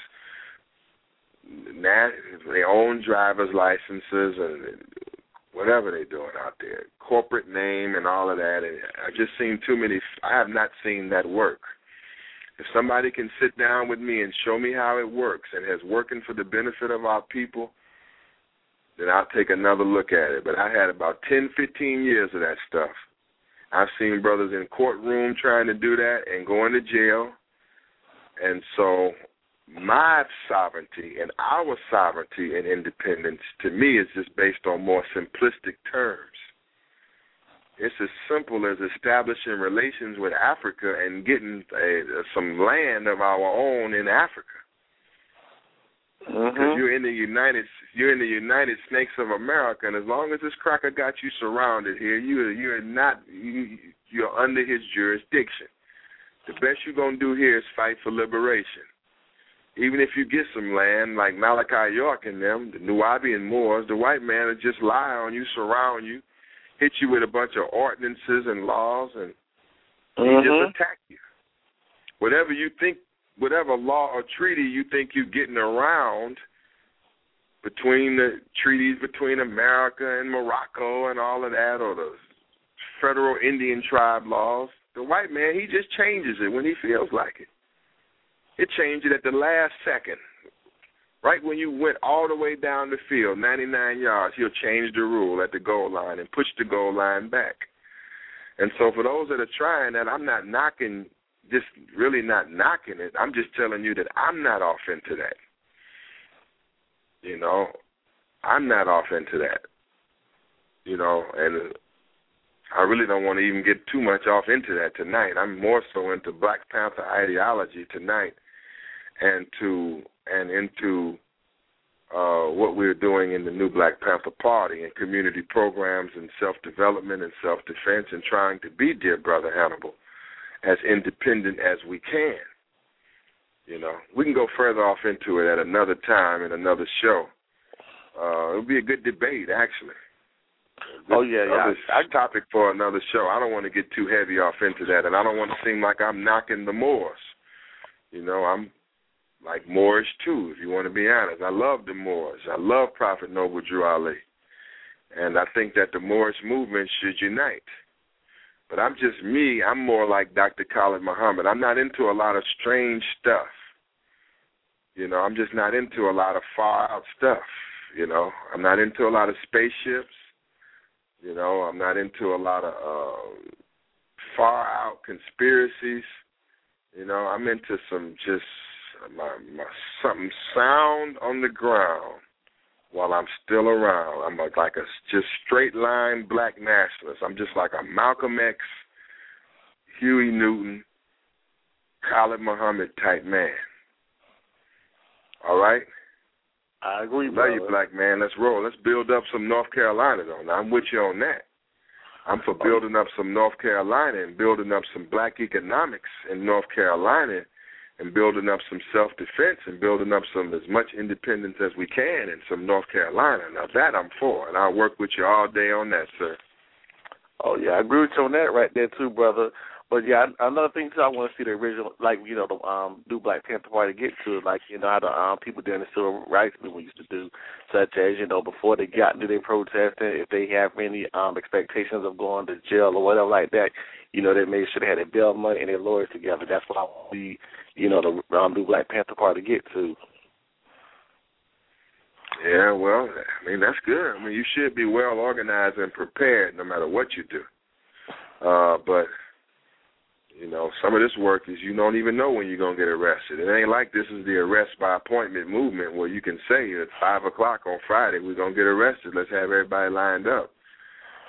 their own driver's licenses and whatever they're doing out there, corporate name and all of that. And I've just seen too many. I have not seen that work. If somebody can sit down with me and show me how it works and has working for the benefit of our people, then I'll take another look at it. But I had about ten, fifteen years of that stuff. I've seen brothers in courtroom trying to do that and going to jail. And so my sovereignty and our sovereignty and independence, to me, is just based on more simplistic terms. It's as simple as establishing relations with Africa and getting a, some land of our own in Africa. Because mm-hmm. you're in the United, you're in the United Snakes of America, and as long as this cracker got you surrounded here, you you're not you, you're under his jurisdiction. The best you're gonna do here is fight for liberation. Even if you get some land like Malachi York and them, the Nubian Moors, the white man will just lie on you, surround you, hit you with a bunch of ordinances and laws, and mm-hmm. he just attack you. Whatever you think. Whatever law or treaty you think you're getting around between the treaties between America and Morocco and all of that, or the federal Indian tribe laws, the white man, he just changes it when he feels like it. It changed it at the last second. Right when you went all the way down the field, ninety-nine yards, he'll change the rule at the goal line and push the goal line back. And so for those that are trying that, I'm not knocking just really not knocking it. I'm just telling you that I'm not off into that. You know, I'm not off into that. You know, and I really don't want to even get too much off into that tonight. I'm more so into Black Panther ideology tonight and to and into uh, what we're doing in the new Black Panther Party and community programs and self-development and self-defense and trying to be, dear Brother Hannibal, as independent as we can. You know, we can go further off into it at another time in another show. Uh, it'll be a good debate, actually. Good, oh, yeah, yeah. I, topic for another show. I don't want to get too heavy off into that, and I don't want to seem like I'm knocking the Moors. You know, I'm like Moorish, too, if you want to be honest. I love the Moors. I love Prophet Noble Drew Ali. And I think that the Moorish movement should unite. But I'm just me. I'm more like Doctor Khalid Muhammad. I'm not into a lot of strange stuff. You know, I'm just not into a lot of far-out stuff. You know, I'm not into a lot of spaceships. You know, I'm not into a lot of uh, far-out conspiracies. You know, I'm into some just my, my, something sound on the ground while I'm still around. I'm a, like a just straight-line black nationalist. I'm just like a Malcolm X, Huey Newton, Khalid Muhammad type man. All right? I agree, Love brother. you, black man. Let's roll. Let's build up some North Carolina, though. Now, I'm with you on that. I'm for building up some North Carolina and building up some black economics in North Carolina and building up some self-defense and building up some as much independence as we can in some North Carolina. Now, that I'm for, and I'll work with you all day on that, sir. Oh, yeah, I agree with you on that right there, too, brother. But, yeah, another thing, too, I want to see the original, like, you know, the um, new Black Panther Party get to, like, you know, how the um, people during the civil rights movement used to do, such as, you know, before they got into their protesting, if they have any um, expectations of going to jail or whatever like that, you know, they made sure they had their bail money and their lawyers together. That's what I want to see, you know, the um, new Black Panther Party get to. Yeah, well, I mean, that's good. I mean, you should be well organized and prepared no matter what you do. Uh, but, you know, some of this work is you don't even know when you're going to get arrested. It ain't like this is the arrest by appointment movement where you can say at five o'clock on Friday we're going to get arrested. Let's have everybody lined up.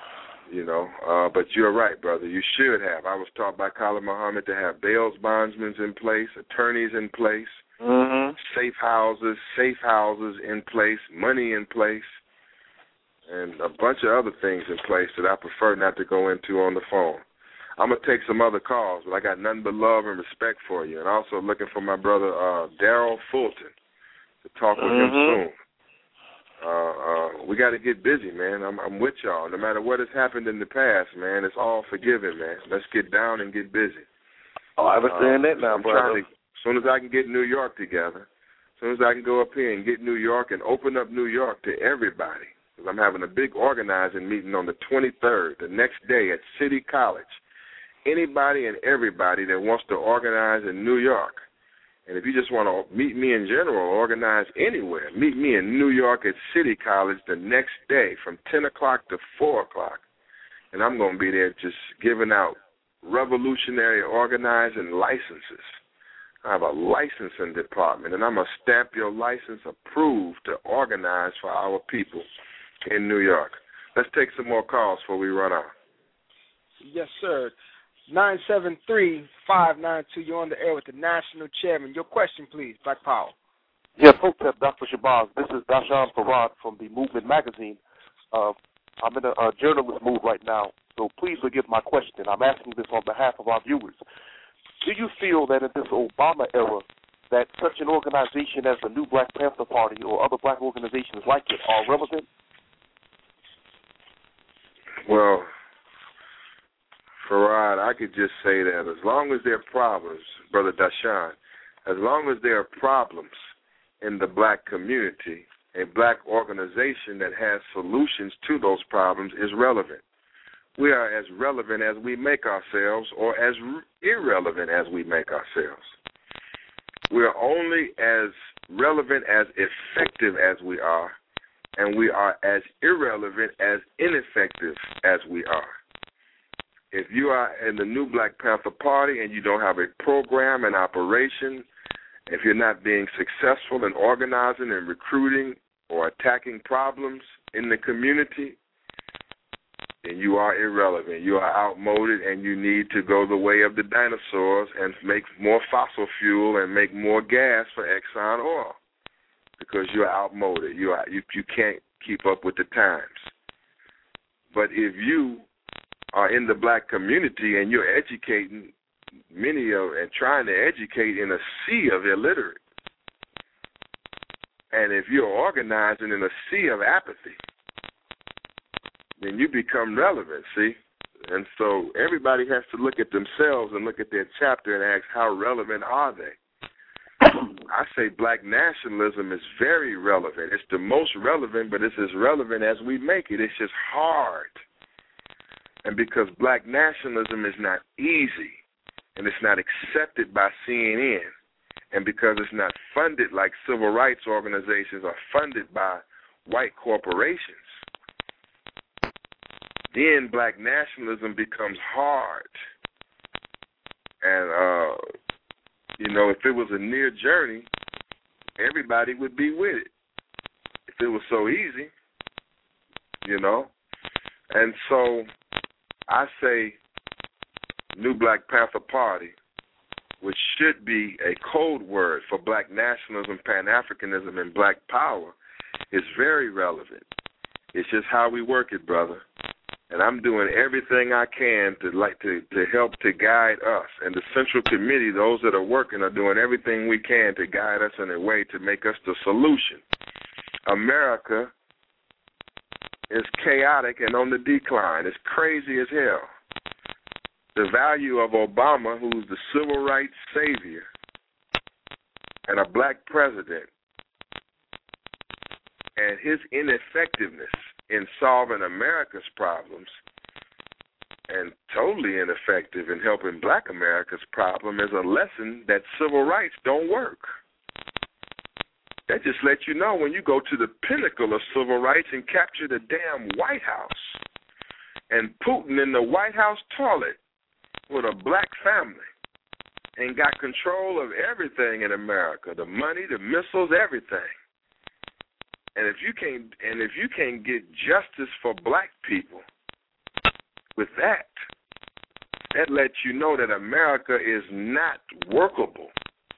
You know, uh, but you're right, brother. You should have. I was taught by Khalid Muhammad to have bail bondsmen in place, attorneys in place, mm-hmm. safe houses, safe houses in place, money in place, and a bunch of other things in place that I prefer not to go into on the phone. I'm going to take some other calls, but I got nothing but love and respect for you. And also looking for my brother uh, Daryl Fulton to talk with mm-hmm. him soon. Uh, uh, we got to get busy, man. I'm, I'm with y'all. No matter what has happened in the past, man, it's all forgiven, man. Let's get down and get busy. Oh, I understand uh, that now, I'm brother. Trying to, as soon as I can get New York together, as soon as I can go up here and get New York and open up New York to everybody, because I'm having a big organizing meeting on the twenty-third, the next day at City College. Anybody and everybody that wants to organize in New York, and if you just want to meet me in general, organize anywhere, meet me in New York at City College the next day from ten o'clock to four o'clock. And I'm going to be there just giving out revolutionary organizing licenses. I have a licensing department, and I'm going to stamp your license approved to organize for our people in New York. Let's take some more calls before we run out. Yes, sir. nine seven three, five nine two. You're on the air with the national chairman. Your question, please, Black Power. Yes, Hotep, Doctor Shabazz. This is Dashan Farad from the Movement Magazine. Uh, I'm in a, a journalist mood right now, so please forgive my question. I'm asking this on behalf of our viewers. Do you feel that in this Obama era that such an organization as the New Black Panther Party or other black organizations like it are relevant? Well, Farad, I could just say that as long as there are problems, Brother Dashan, as long as there are problems in the black community, a black organization that has solutions to those problems is relevant. We are as relevant as we make ourselves or as irrelevant as we make ourselves. We are only as relevant as effective as we are, and we are as irrelevant as ineffective as we are. If you are in the New Black Panther Party and you don't have a program and operation, if you're not being successful in organizing and recruiting or attacking problems in the community, then you are irrelevant. You are outmoded, and you need to go the way of the dinosaurs and make more fossil fuel and make more gas for Exxon Oil because you're outmoded. You are, you, you can't keep up with the times. But if you are in the black community and you're educating many of and trying to educate in a sea of illiterate, and if you're organizing in a sea of apathy, then you become relevant, see? And so everybody has to look at themselves and look at their chapter and ask, how relevant are they? I say black nationalism is very relevant. It's the most relevant, but it's as relevant as we make it. It's just hard. And because black nationalism is not easy, and it's not accepted by C N N, and because it's not funded like civil rights organizations are funded by white corporations, then black nationalism becomes hard. And, uh, you know, if it was a near journey, everybody would be with it. If it was so easy, you know. And so I say New Black Panther Party, which should be a code word for black nationalism, Pan-Africanism, and black power, is very relevant. It's just how we work it, brother. And I'm doing everything I can to like to, to help to guide us. And the Central Committee, those that are working, are doing everything we can to guide us in a way to make us the solution. America is chaotic and on the decline. It's crazy as hell. The value of Obama, who's the civil rights savior and a black president, and his ineffectiveness in solving America's problems and totally ineffective in helping black America's problem is a lesson that civil rights don't work. That just lets you know when you go to the pinnacle of civil rights and capture the damn White House and Putin in the White House toilet with a black family and got control of everything in America, the money, the missiles, everything. And if you can't and if you can't get justice for black people, with that, that lets you know that America is not workable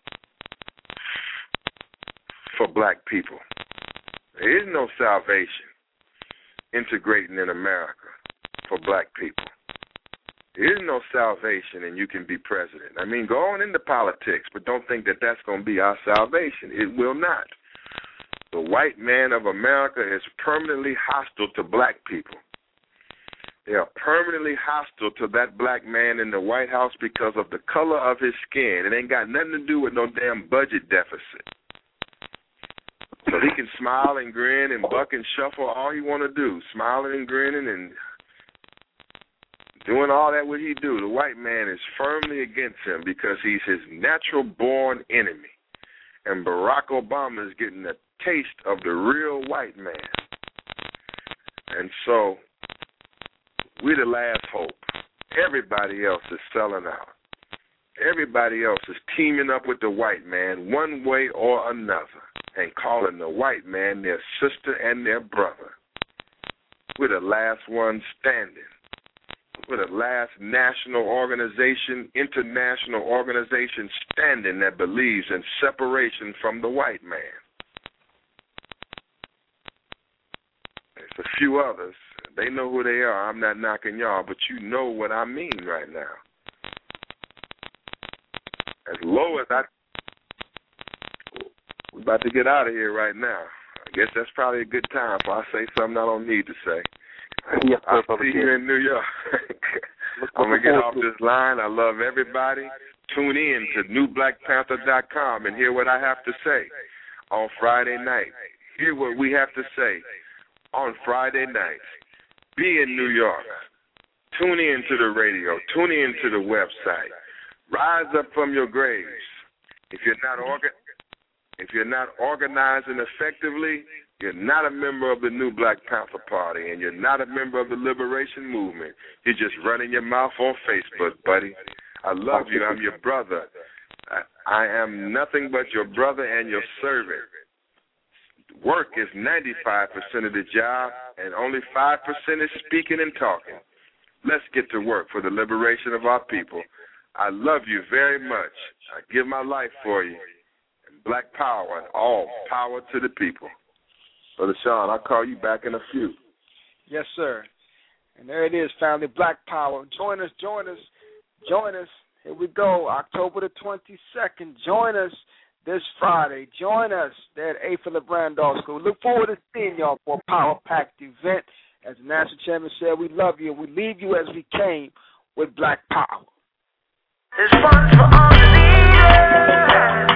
for black people. There is no salvation integrating in America for black people. There is no salvation and you can be president. I mean, go on into politics, but don't think that that's going to be our salvation. It will not. The white man of America is permanently hostile to black people. They are permanently hostile to that black man in the White House because of the color of his skin. It ain't got nothing to do with no damn budget deficit. So he can smile and grin and buck and shuffle all he want to do, smiling and grinning and doing all that what he do. The white man is firmly against him because he's his natural-born enemy. And Barack Obama is getting a taste of the real white man. And so we're the last hope. Everybody else is selling out. Everybody else is teaming up with the white man one way or another and calling the white man their sister and their brother. We're the last ones standing. We're the last national organization, international organization standing that believes in separation from the white man. There's a few others. They know who they are. I'm not knocking y'all, but you know what I mean right now. As low as I... We're about to get out of here right now. I guess that's probably a good time for I say something I don't need to say. Yes, I'll sir, see you in New York. I'm going to get off this line. I love everybody. Tune in to new black panther dot com and hear what I have to say on Friday night. Hear what we have to say on Friday nights. Be in New York. Tune in to the radio. Tune in to the website. Rise up from your graves. If you're not organ- if you're not organizing effectively, you're not a member of the New Black Panther Party, and you're not a member of the Liberation Movement. You're just running your mouth on Facebook, buddy. I love you. I'm your brother. I, I am nothing but your brother and your servant. Work is ninety-five percent of the job, and only five percent is speaking and talking. Let's get to work for the liberation of our people. I love you very much. I give my life for you. Black power and all power to the people. Brother Sean, I'll call you back in a few. Yes, sir. And there it is, family. Black power. Join us, join us, join us. Here we go, October the twenty-second. Join us this Friday. Join us there at A. Philip Randolph School. Look forward to seeing y'all for a power-packed event. As the National Chairman said, we love you, and we leave you as we came with black power. There's one for all the leaders.